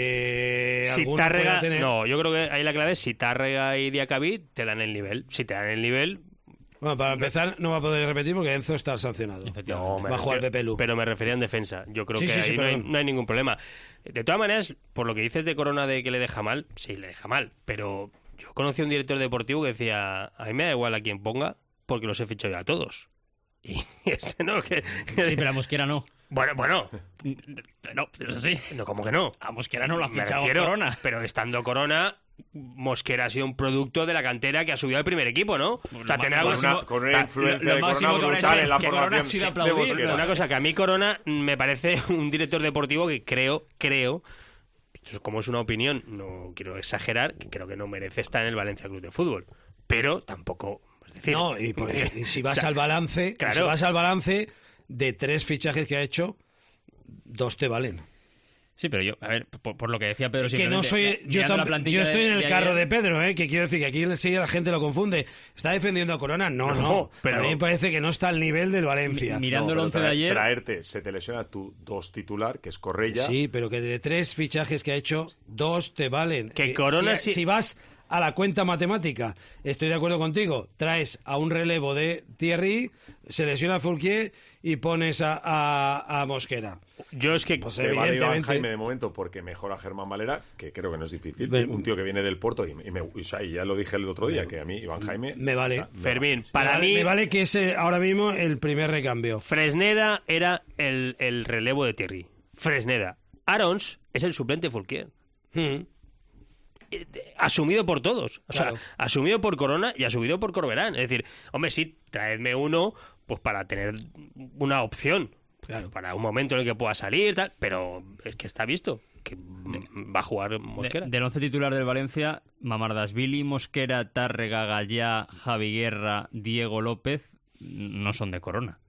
Speaker 4: eh,
Speaker 6: Si
Speaker 4: alguno
Speaker 6: Tárrega,
Speaker 4: pueda tener...
Speaker 6: no, yo creo que ahí la clave es si Tárrega y Diacabí te dan el nivel. Si te dan el nivel,
Speaker 4: Bueno, para empezar, no va a poder repetir porque Enzo está sancionado.
Speaker 6: no, me
Speaker 4: Va a jugar
Speaker 6: refiero-
Speaker 4: Pepe Lu.
Speaker 6: Pero me refería en defensa. Yo creo
Speaker 4: Sí,
Speaker 6: que
Speaker 4: sí,
Speaker 6: ahí
Speaker 4: sí,
Speaker 6: no, hay,
Speaker 4: perdón.
Speaker 6: no hay ningún problema. De todas maneras, por lo que dices de Corona de que le deja mal, sí, le deja mal. Pero yo conocí a un director deportivo que decía, a mí me da igual a quien ponga porque los he fichado ya a todos. Y ese no, que...
Speaker 9: Sí, pero a Mosquera no.
Speaker 6: Bueno, bueno.
Speaker 9: No, eso sí.
Speaker 6: No, ¿cómo que no?
Speaker 9: A Mosquera no lo ha
Speaker 6: Me
Speaker 9: fichado
Speaker 6: refiero,
Speaker 9: Corona.
Speaker 6: Pero estando Corona, Mosquera ha sido un producto de la cantera que ha subido al primer equipo, ¿no? O sea,
Speaker 9: lo
Speaker 6: tener
Speaker 9: máximo-
Speaker 6: algo-
Speaker 3: Con una, con una
Speaker 6: Ah,
Speaker 3: influencia
Speaker 9: lo
Speaker 3: de
Speaker 9: máximo
Speaker 3: Corona
Speaker 9: que habrá
Speaker 3: brutal
Speaker 9: hecho
Speaker 3: en la
Speaker 9: que Corona
Speaker 3: formación
Speaker 9: ha sido
Speaker 3: de
Speaker 9: aplaudir,
Speaker 3: Mosquera.
Speaker 6: Una cosa, que a mí Corona me parece un director deportivo que creo, creo, esto es como es una opinión, no quiero exagerar, que creo que no merece estar en el Valencia Club de Fútbol. Pero tampoco... Es decir,
Speaker 4: No, y, por- y si vas
Speaker 6: o sea,
Speaker 4: al balance, y
Speaker 6: claro.
Speaker 4: si vas al balance de tres fichajes que ha hecho, dos te valen.
Speaker 9: Sí, pero yo, a ver, por, por lo que decía Pedro,
Speaker 4: que no
Speaker 9: simplemente,
Speaker 4: soy
Speaker 9: mi-
Speaker 4: yo,
Speaker 9: mirando
Speaker 4: tam-
Speaker 9: la plantilla
Speaker 4: yo estoy
Speaker 9: de-
Speaker 4: en el
Speaker 9: de
Speaker 4: carro
Speaker 9: ayer-
Speaker 4: de Pedro, ¿eh? Que quiero decir que aquí enseguida la gente lo confunde. ¿Está defendiendo a Corona? No, no.
Speaker 6: No, pero-
Speaker 4: A mí me parece que no está al nivel del Valencia.
Speaker 9: Mi- mirando
Speaker 3: No,
Speaker 9: el
Speaker 3: pero
Speaker 9: once de
Speaker 3: trae-
Speaker 9: ayer...
Speaker 3: Traerte, se te lesiona tu dos titular, que es Correia.
Speaker 4: Sí, pero que de tres fichajes que ha hecho, dos te valen.
Speaker 6: Que
Speaker 4: Eh,
Speaker 6: Corona
Speaker 4: si,
Speaker 6: sí-
Speaker 4: si vas a la cuenta matemática, estoy de acuerdo contigo, traes a un relevo de Thierry, se lesiona a Fulquier y pones a, a- a Mosquera.
Speaker 6: Yo es que...
Speaker 4: Pues
Speaker 3: Que vale Iván
Speaker 4: evidentemente-
Speaker 3: Jaime de momento porque mejora a Germán Valera, que creo que no es difícil.
Speaker 4: Ve-
Speaker 3: Un tío que viene del Porto y, y me, o sea, y ya lo dije el otro día, que a mí Iván Jaime...
Speaker 4: Me vale.
Speaker 3: o sea, me
Speaker 6: Fermín,
Speaker 3: vale.
Speaker 6: para
Speaker 4: me vale,
Speaker 6: mí...
Speaker 4: me vale que es eh, ahora mismo el primer recambio.
Speaker 6: Fresneda era el, el relevo de Thierry. Fresneda. Arons es el suplente de Fulquier.
Speaker 4: Mm.
Speaker 6: Asumido por todos. O
Speaker 4: Claro.
Speaker 6: sea, asumido por Corona y asumido por Corberán. Es decir, hombre, sí, traedme uno pues para tener una opción.
Speaker 4: Claro.
Speaker 6: Para un momento en el que pueda salir, tal. Pero es que está visto que va a jugar Mosquera.
Speaker 9: De- del once titular del Valencia, Mamardashvili, Mosquera, Tárrega, Gallá, Javi Guerra, Diego López, no son de Corona.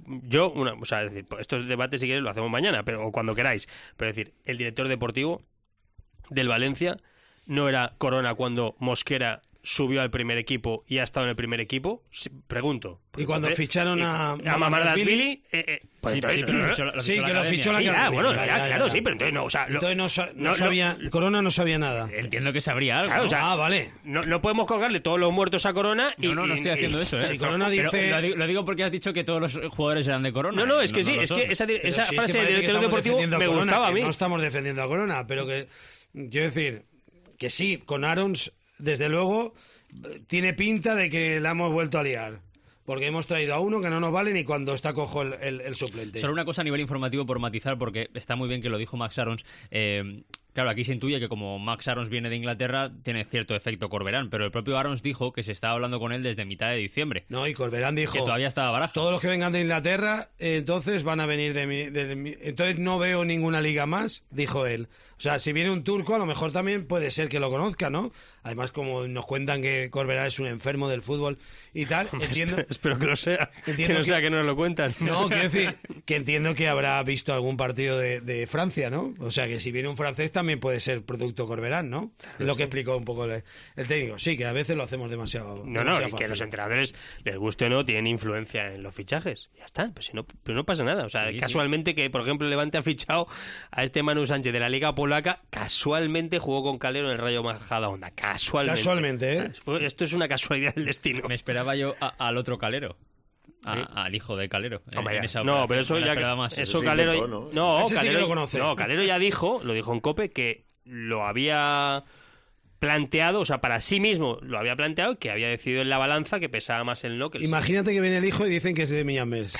Speaker 6: yo, una, o sea, es decir, estos debates si queréis lo hacemos mañana, pero o cuando queráis, pero es decir, el director deportivo del Valencia no era Corona cuando Mosquera subió al primer equipo y ha estado en el primer equipo, sí, pregunto.
Speaker 4: Y cuando
Speaker 6: entonces,
Speaker 4: ficharon a,
Speaker 6: a, a Mamardashvili, eh, eh,
Speaker 4: pues
Speaker 6: sí,
Speaker 4: entonces,
Speaker 6: sí, pero lo fichó, lo
Speaker 4: sí,
Speaker 6: fichó
Speaker 4: que
Speaker 6: la
Speaker 4: lo fichó la
Speaker 6: academia.
Speaker 4: academia.
Speaker 6: Sí, ah, bueno,
Speaker 4: ya,
Speaker 6: ya,
Speaker 4: ya,
Speaker 6: claro,
Speaker 4: ya.
Speaker 6: sí, pero entonces no, o sea, lo,
Speaker 4: entonces no, sa- no
Speaker 6: no,
Speaker 4: sabía,
Speaker 6: no,
Speaker 4: Corona no sabía nada.
Speaker 9: Entiendo que sabría algo.
Speaker 6: Claro,
Speaker 9: ¿no?
Speaker 6: o sea,
Speaker 4: Ah, vale.
Speaker 6: No, no podemos colgarle todos los muertos a Corona y...
Speaker 9: No, no, no
Speaker 6: y-
Speaker 9: estoy haciendo
Speaker 6: y-
Speaker 9: eso, ¿eh?
Speaker 4: Si Corona
Speaker 9: Pero
Speaker 4: dice-
Speaker 9: lo, digo, lo digo porque has dicho que todos los jugadores eran de Corona.
Speaker 6: No, no, es que
Speaker 9: no
Speaker 6: sí,
Speaker 9: lo
Speaker 6: es
Speaker 9: son.
Speaker 6: que esa,
Speaker 4: Pero
Speaker 6: esa
Speaker 4: si es que
Speaker 6: frase del
Speaker 4: parece que
Speaker 6: director
Speaker 4: estamos
Speaker 6: deportivo
Speaker 4: defendiendo a
Speaker 6: me
Speaker 4: Corona,
Speaker 6: gustaba a
Speaker 4: que
Speaker 6: mí.
Speaker 4: No estamos defendiendo a Corona, pero que quiero decir que sí, con Arons, desde luego, tiene pinta de que la hemos vuelto a liar. Porque hemos traído a uno que no nos vale ni cuando está cojo el, el, el suplente.
Speaker 9: Solo una cosa a nivel informativo por matizar, porque está muy bien que lo dijo Max Arons. Eh, claro, aquí se intuye que como Max Arons viene de Inglaterra, tiene cierto efecto Corberán, pero el propio Arons dijo que se estaba hablando con él desde mitad de diciembre.
Speaker 4: No, y Corberán dijo...
Speaker 9: Que todavía estaba Baraja.
Speaker 4: Todos los que vengan de Inglaterra, eh, entonces van a venir de mi, de mi- Entonces no veo ninguna liga más, dijo él. O sea, si viene un turco, a lo mejor también puede ser que lo conozca, ¿no? Además, como nos cuentan que Corberán es un enfermo del fútbol y tal, entiendo...
Speaker 6: Espero, espero que lo sea,
Speaker 4: Entiendo
Speaker 6: que no
Speaker 4: que-
Speaker 6: sea que nos lo cuentan.
Speaker 4: No, quiero decir que entiendo que habrá visto algún partido de, de Francia, ¿no? O sea, que si viene un francés también puede ser producto Corberán, ¿no? Es lo que explicó un poco el, el técnico. Sí, que a veces lo hacemos demasiado
Speaker 6: No, no,
Speaker 4: demasiado
Speaker 6: y que
Speaker 4: fácil.
Speaker 6: los entrenadores, les guste o no, tienen influencia en los fichajes. Ya está, pues si no, pero no pasa nada. O sea,
Speaker 9: Sí,
Speaker 6: casualmente que, por ejemplo, Levante ha fichado a este Manu Sánchez de la Liga Polaca, casualmente jugó con Calero en el Rayo Majadahonda. Casualmente.
Speaker 4: Casualmente, ¿eh?
Speaker 6: Fue- Esto es una casualidad del destino.
Speaker 9: Me esperaba yo a- al otro Calero. A- al hijo de Calero. eh,
Speaker 6: Hombre,
Speaker 9: en
Speaker 6: ya.
Speaker 9: esa
Speaker 6: No,
Speaker 9: operación.
Speaker 6: pero eso
Speaker 9: Me la
Speaker 6: ya
Speaker 9: esperaba más.
Speaker 6: eso
Speaker 3: se
Speaker 6: Calero
Speaker 3: inventó, ¿no?
Speaker 6: no,
Speaker 4: Ese sí que
Speaker 6: Calero,
Speaker 4: lo conoce.
Speaker 6: no, Calero ya dijo, lo dijo en COPE que lo había planteado, o sea, para sí mismo lo había planteado, que había decidido en la balanza que pesaba más el no que el sí.
Speaker 4: Imagínate que viene el hijo y dicen que es de Millames.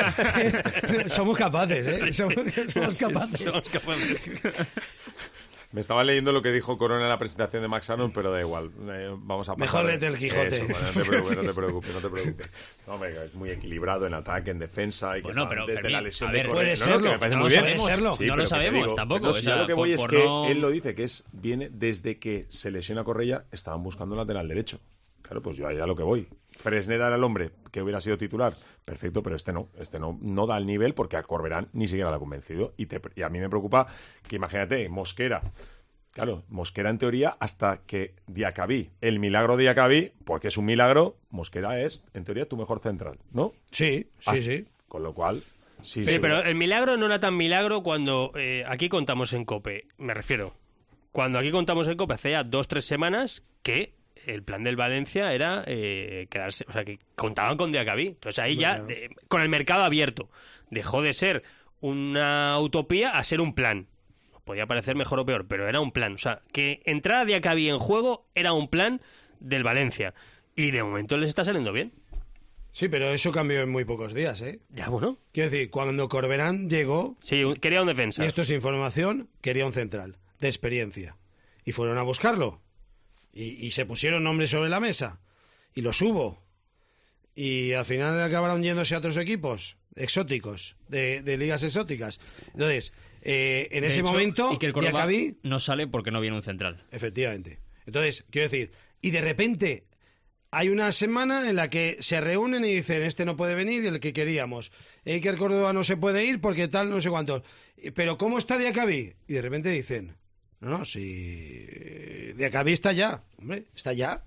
Speaker 4: Somos capaces, ¿eh?
Speaker 6: Sí, sí.
Speaker 4: Somos, somos
Speaker 6: Sí, sí,
Speaker 4: capaces.
Speaker 6: somos capaces.
Speaker 3: Me estaba leyendo lo que dijo Corona en la presentación de Max Arons, pero da igual. Eh, vamos a pasar.
Speaker 4: Mejor léete el Quijote.
Speaker 3: Eso, bueno, no te preocupes, no te preocupes, no te preocupes. No, hombre, es muy equilibrado en ataque, en defensa. Y que
Speaker 9: Bueno,
Speaker 3: está
Speaker 9: pero,
Speaker 3: desde
Speaker 9: Fermín,
Speaker 3: la lesión
Speaker 9: a
Speaker 3: de
Speaker 9: ver,
Speaker 3: Correa.
Speaker 4: puede
Speaker 3: No, no, que
Speaker 4: serlo.
Speaker 3: me parece
Speaker 9: No
Speaker 3: muy
Speaker 9: lo
Speaker 3: bien.
Speaker 9: sabemos,
Speaker 4: serlo.
Speaker 9: no
Speaker 3: pero
Speaker 9: lo
Speaker 3: que te
Speaker 9: sabemos
Speaker 3: digo,
Speaker 9: tampoco.
Speaker 3: No,
Speaker 9: o
Speaker 3: si
Speaker 9: sea,
Speaker 3: yo lo que
Speaker 9: por-
Speaker 3: voy es
Speaker 9: por
Speaker 3: que
Speaker 9: no-
Speaker 3: él lo dice, que es viene desde que se lesiona Correa, estaban buscando un lateral derecho. Claro, pues yo ahí a lo que voy. Fresneda era el hombre que hubiera sido titular, perfecto, pero este no, este no, no da el nivel porque a Corberán ni siquiera lo ha convencido. Y, te- y a mí me preocupa que, imagínate, Mosquera, claro, Mosquera en teoría, hasta que Diacabí, el milagro de Diacabí, porque es un milagro, Mosquera es, en teoría, tu mejor central, ¿no?
Speaker 4: Sí, sí,
Speaker 3: Hasta-
Speaker 4: sí.
Speaker 3: Con lo cual, sí,
Speaker 6: Sí,
Speaker 3: sí.
Speaker 6: pero el milagro no era tan milagro cuando eh, aquí contamos en COPE, me refiero. Cuando aquí contamos en COPE hace ya dos, tres semanas que el plan del Valencia era eh, quedarse, o sea, que contaban con Diacabí. Entonces ahí ya, de- con el mercado abierto, dejó de ser una utopía a ser un plan. Podía parecer mejor o peor, pero era un plan. O sea, que entrara Diacabí en juego era un plan del Valencia. Y de momento les está saliendo bien.
Speaker 4: Sí, pero eso cambió en muy pocos días, ¿eh?
Speaker 6: Ya, bueno.
Speaker 4: Quiero decir, cuando Corberán llegó,
Speaker 6: Sí, un- quería un defensa.
Speaker 4: y esto es información, quería un central, de experiencia. Y fueron a buscarlo. Y, y se pusieron nombres sobre la mesa. Y los hubo. Y al final acabaron yéndose a otros equipos exóticos, de, de ligas exóticas. Entonces, eh, en
Speaker 9: De
Speaker 4: ese
Speaker 9: hecho,
Speaker 4: momento,
Speaker 9: y que el Córdoba
Speaker 4: Diacabí,
Speaker 9: no sale porque no viene un central.
Speaker 4: efectivamente. Entonces, quiero decir, y de repente hay una semana en la que se reúnen y dicen, este no puede venir y el que queríamos. Iker Córdoba no se puede ir porque tal, no sé cuántos. Pero ¿cómo está Diacabí? Y de repente dicen, no, no, si Diacabí está ya, hombre, está ya.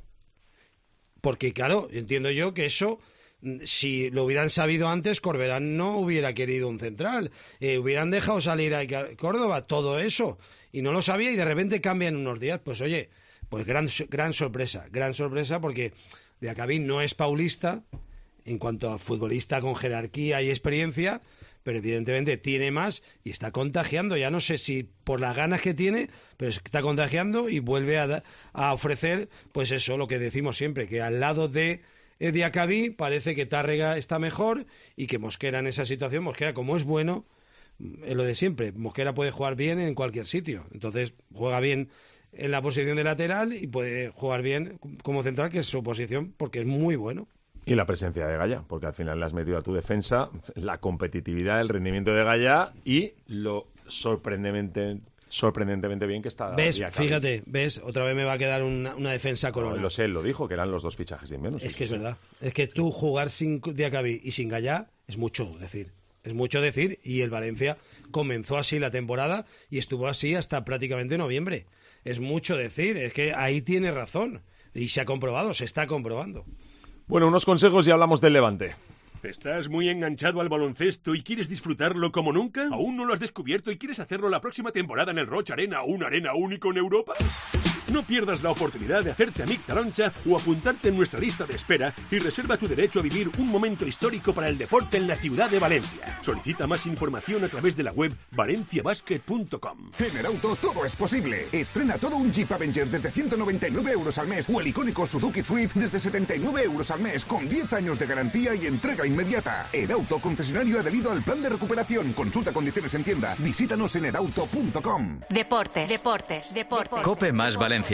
Speaker 4: Porque claro, entiendo yo que eso, mm, si lo hubieran sabido antes, Corberán no hubiera querido un central. Eh, hubieran dejado salir a Iker Córdoba, todo eso. Y no lo sabía y de repente cambian unos días. Pues oye, pues gran, gran sorpresa, gran sorpresa porque Diacabí no es paulista en cuanto a futbolista con jerarquía y experiencia, pero evidentemente tiene más y está contagiando. Ya no sé si por las ganas que tiene, pero está contagiando y vuelve a, da- a ofrecer, pues eso, lo que decimos siempre, que al lado de eh, Diacabí parece que Tárrega está mejor y que Mosquera en esa situación, Mosquera como es bueno, es lo de siempre, Mosquera puede jugar bien en cualquier sitio, entonces juega bien en la posición de lateral y puede jugar bien como central, que es su posición, porque es muy bueno.
Speaker 3: Y la presencia de Gaya, porque al final le has metido a tu defensa la competitividad, el rendimiento de Gaya y lo sorprendentemente sorprendentemente bien que está.
Speaker 4: ¿Ves? Fíjate, ¿ves? Otra vez me va a quedar una, una defensa Corona.
Speaker 3: No, lo sé, él lo dijo, que eran los dos fichajes de menos.
Speaker 4: Es que es verdad. Es que tú jugar sin Diacabí y sin Gallá es mucho decir. Es mucho decir, y el Valencia comenzó así la temporada y estuvo así hasta prácticamente noviembre. Es mucho decir, es que ahí tiene razón. Y se ha comprobado, se está comprobando.
Speaker 3: Bueno, unos consejos y hablamos del Levante.
Speaker 19: ¿Estás muy enganchado al baloncesto y quieres disfrutarlo como nunca? ¿Aún no lo has descubierto y quieres hacerlo la próxima temporada en el Roig Arena, una arena único en Europa? No pierdas la oportunidad de hacerte amic Taroncha o apuntarte en nuestra lista de espera y reserva tu derecho a vivir un momento histórico para el deporte en la ciudad de Valencia. Solicita más información a través de la web valencia basket punto com.
Speaker 17: En Edauto todo es posible. Estrena todo un Jeep Avenger desde ciento noventa y nueve euros al mes o el icónico Suzuki Swift desde setenta y nueve euros al mes con diez años de garantía y entrega inmediata. Edauto, concesionario adherido al plan de recuperación. Consulta condiciones en tienda. Visítanos en edauto punto com.
Speaker 1: Deportes, deportes, deportes.
Speaker 20: Cope más Valencia.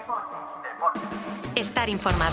Speaker 1: Estar informado.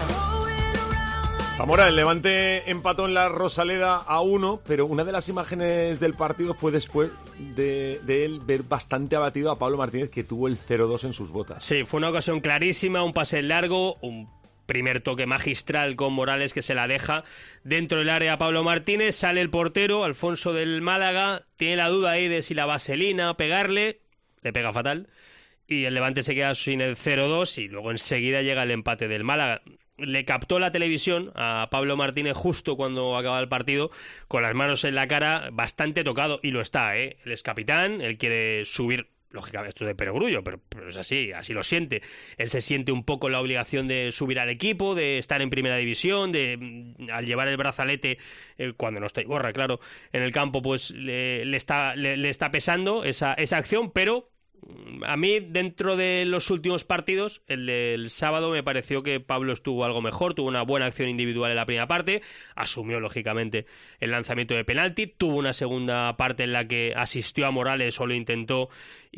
Speaker 3: Zamora, el Levante empató en la Rosaleda a uno, pero una de las imágenes del partido fue después de, de él ver bastante abatido a Pablo Martínez, que tuvo el cero dos en sus botas.
Speaker 6: Sí, fue una ocasión clarísima, un pase largo, un primer toque magistral con Morales que se la deja dentro del área a Pablo Martínez, sale el portero, Alfonso del Málaga, tiene la duda ahí de si la vaselina pegarle, le pega fatal, y el Levante se queda sin el cero dos y luego enseguida llega el empate del Málaga. Le captó la televisión a Pablo Martínez justo cuando acaba el partido con las manos en la cara, bastante tocado, y lo está, ¿eh? Él es capitán, él quiere subir, lógicamente esto es de perogrullo, pero, pero es así, así lo siente. Él se siente un poco la obligación de subir al equipo, de estar en primera división, de al llevar el brazalete, eh, cuando no está Iborra, claro, en el campo, pues le, le, está, le, le está pesando esa, esa acción, pero a mí, dentro de los últimos partidos, el del sábado me pareció que Pablo estuvo algo mejor, tuvo una buena acción individual en la primera parte, asumió lógicamente el lanzamiento de penalti, tuvo una segunda parte en la que asistió a Morales o lo intentó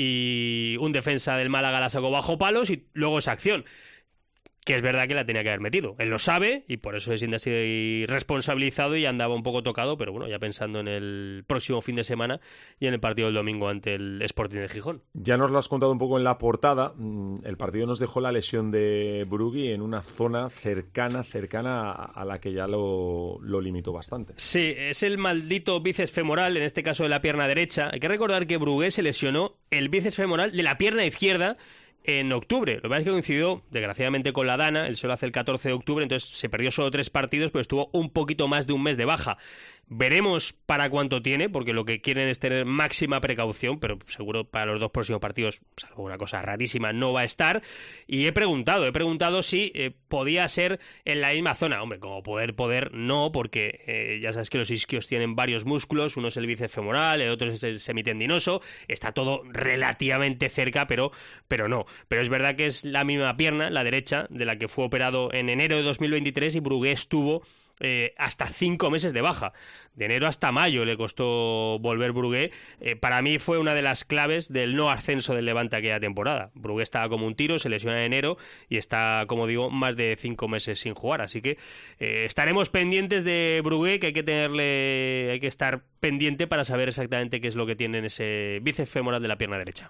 Speaker 6: y un defensa del Málaga la sacó bajo palos y luego esa acción, que es verdad que la tenía que haber metido. Él lo sabe y por eso se siente así responsabilizado y andaba un poco tocado, pero bueno, ya pensando en el próximo fin de semana y en el partido del domingo ante el Sporting de Gijón.
Speaker 3: Ya nos lo has contado un poco en la portada. El partido nos dejó la lesión de Brugui en una zona cercana, cercana a la que ya lo, lo limitó bastante.
Speaker 6: Sí, es el maldito bíceps femoral, en este caso de la pierna derecha. Hay que recordar que Brugué se lesionó el bíceps femoral de la pierna izquierda en octubre. Lo que pasa es que coincidió, desgraciadamente, con la Dana. Él se lo hace el catorce de octubre, entonces se perdió solo tres partidos, pero estuvo un poquito más de un mes de baja. Veremos para cuánto tiene, porque lo que quieren es tener máxima precaución, pero seguro para los dos próximos partidos, salvo una cosa rarísima, no va a estar. Y he preguntado, he preguntado si eh, podía ser en la misma zona. Hombre, como poder, poder, no, porque eh, ya sabes que los isquios tienen varios músculos, uno es el bíceps femoral, el otro es el semitendinoso, está todo relativamente cerca, pero, pero no. Pero es verdad que es la misma pierna, la derecha, de la que fue operado en enero de dos mil veintitrés y Brugué estuvo Eh, hasta cinco meses de baja. De enero hasta mayo le costó volver Brugué. Eh, para mí fue una de las claves del no ascenso del Levante aquella temporada. Brugué estaba como un tiro, se lesiona en enero y está, como digo, más de cinco meses sin jugar. Así que eh, estaremos pendientes de Brugué, que hay que tenerle, hay que estar pendiente para saber exactamente qué es lo que tiene en ese bíceps femoral de la pierna derecha.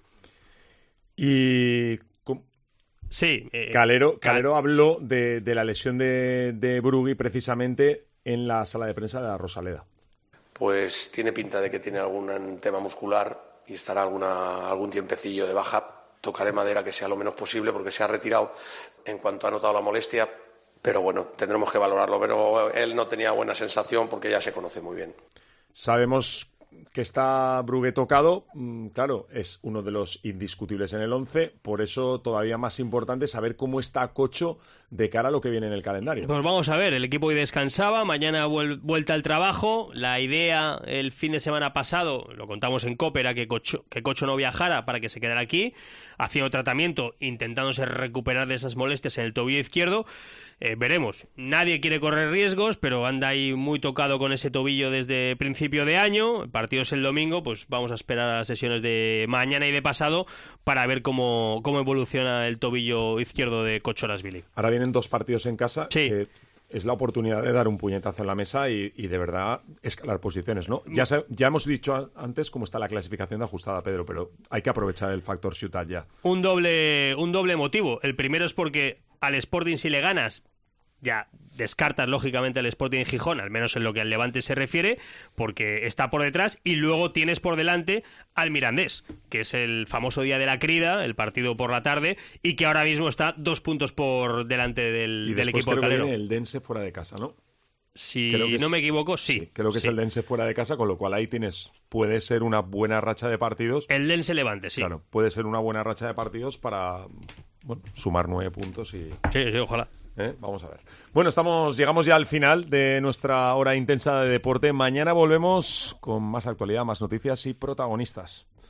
Speaker 3: Y
Speaker 6: Sí, eh,
Speaker 3: Calero, Calero Cal... habló de, de la lesión de, de Brugui precisamente en la sala de prensa de la Rosaleda.
Speaker 2: Pues tiene pinta de que tiene algún tema muscular y estará alguna, algún tiempecillo de baja. Tocaré madera que sea lo menos posible porque se ha retirado en cuanto ha notado la molestia, pero bueno, tendremos que valorarlo. Pero él no tenía buena sensación porque ya se conoce muy bien.
Speaker 3: Sabemos que está Brugué tocado, claro, es uno de los indiscutibles en el once, por eso todavía más importante saber cómo está Cocho de cara a lo que viene en el calendario.
Speaker 6: Pues vamos a ver, el equipo hoy descansaba, mañana vuel- vuelta al trabajo. La idea el fin de semana pasado, lo contamos en COPE, era que Cocho, que Cocho no viajara para que se quedara aquí, haciendo tratamiento, intentándose recuperar de esas molestias en el tobillo izquierdo. Eh, veremos, nadie quiere correr riesgos, pero anda ahí muy tocado con ese tobillo desde principio de año. El partido es el domingo, pues vamos a esperar a las sesiones de mañana y de pasado para ver cómo, cómo evoluciona el tobillo izquierdo de Cocho Rasvili.
Speaker 3: Ahora vienen dos partidos en casa,
Speaker 6: sí.
Speaker 3: que es la oportunidad de dar un puñetazo en la mesa y, y de verdad escalar posiciones, ¿no? Ya, se, ya hemos dicho antes cómo está la clasificación de ajustada, Pedro, pero hay que aprovechar el factor ciutat ya.
Speaker 6: Un doble, un doble motivo. El primero es porque al Sporting, si le ganas, ya descartas lógicamente al Sporting Gijón, al menos en lo que al Levante se refiere, porque está por detrás, y luego tienes por delante al Mirandés, que es el famoso día de la crida, el partido por la tarde, y que ahora mismo está dos puntos por delante del,
Speaker 3: y
Speaker 6: del equipo
Speaker 3: creo
Speaker 6: calero.
Speaker 3: Que viene el Dense fuera de casa, ¿no?
Speaker 6: Si no es, me equivoco, sí.
Speaker 3: sí creo que
Speaker 6: sí.
Speaker 3: es el Dense fuera de casa, con lo cual ahí tienes, puede ser una buena racha de partidos.
Speaker 6: El Dense Levante, sí.
Speaker 3: Claro, puede ser una buena racha de partidos para, bueno, sumar nueve puntos y...
Speaker 6: Sí, sí, ojalá.
Speaker 3: ¿Eh? Vamos a ver. Bueno, estamos, llegamos ya al final de nuestra hora intensa de deporte. Mañana volvemos con más actualidad, más noticias y protagonistas.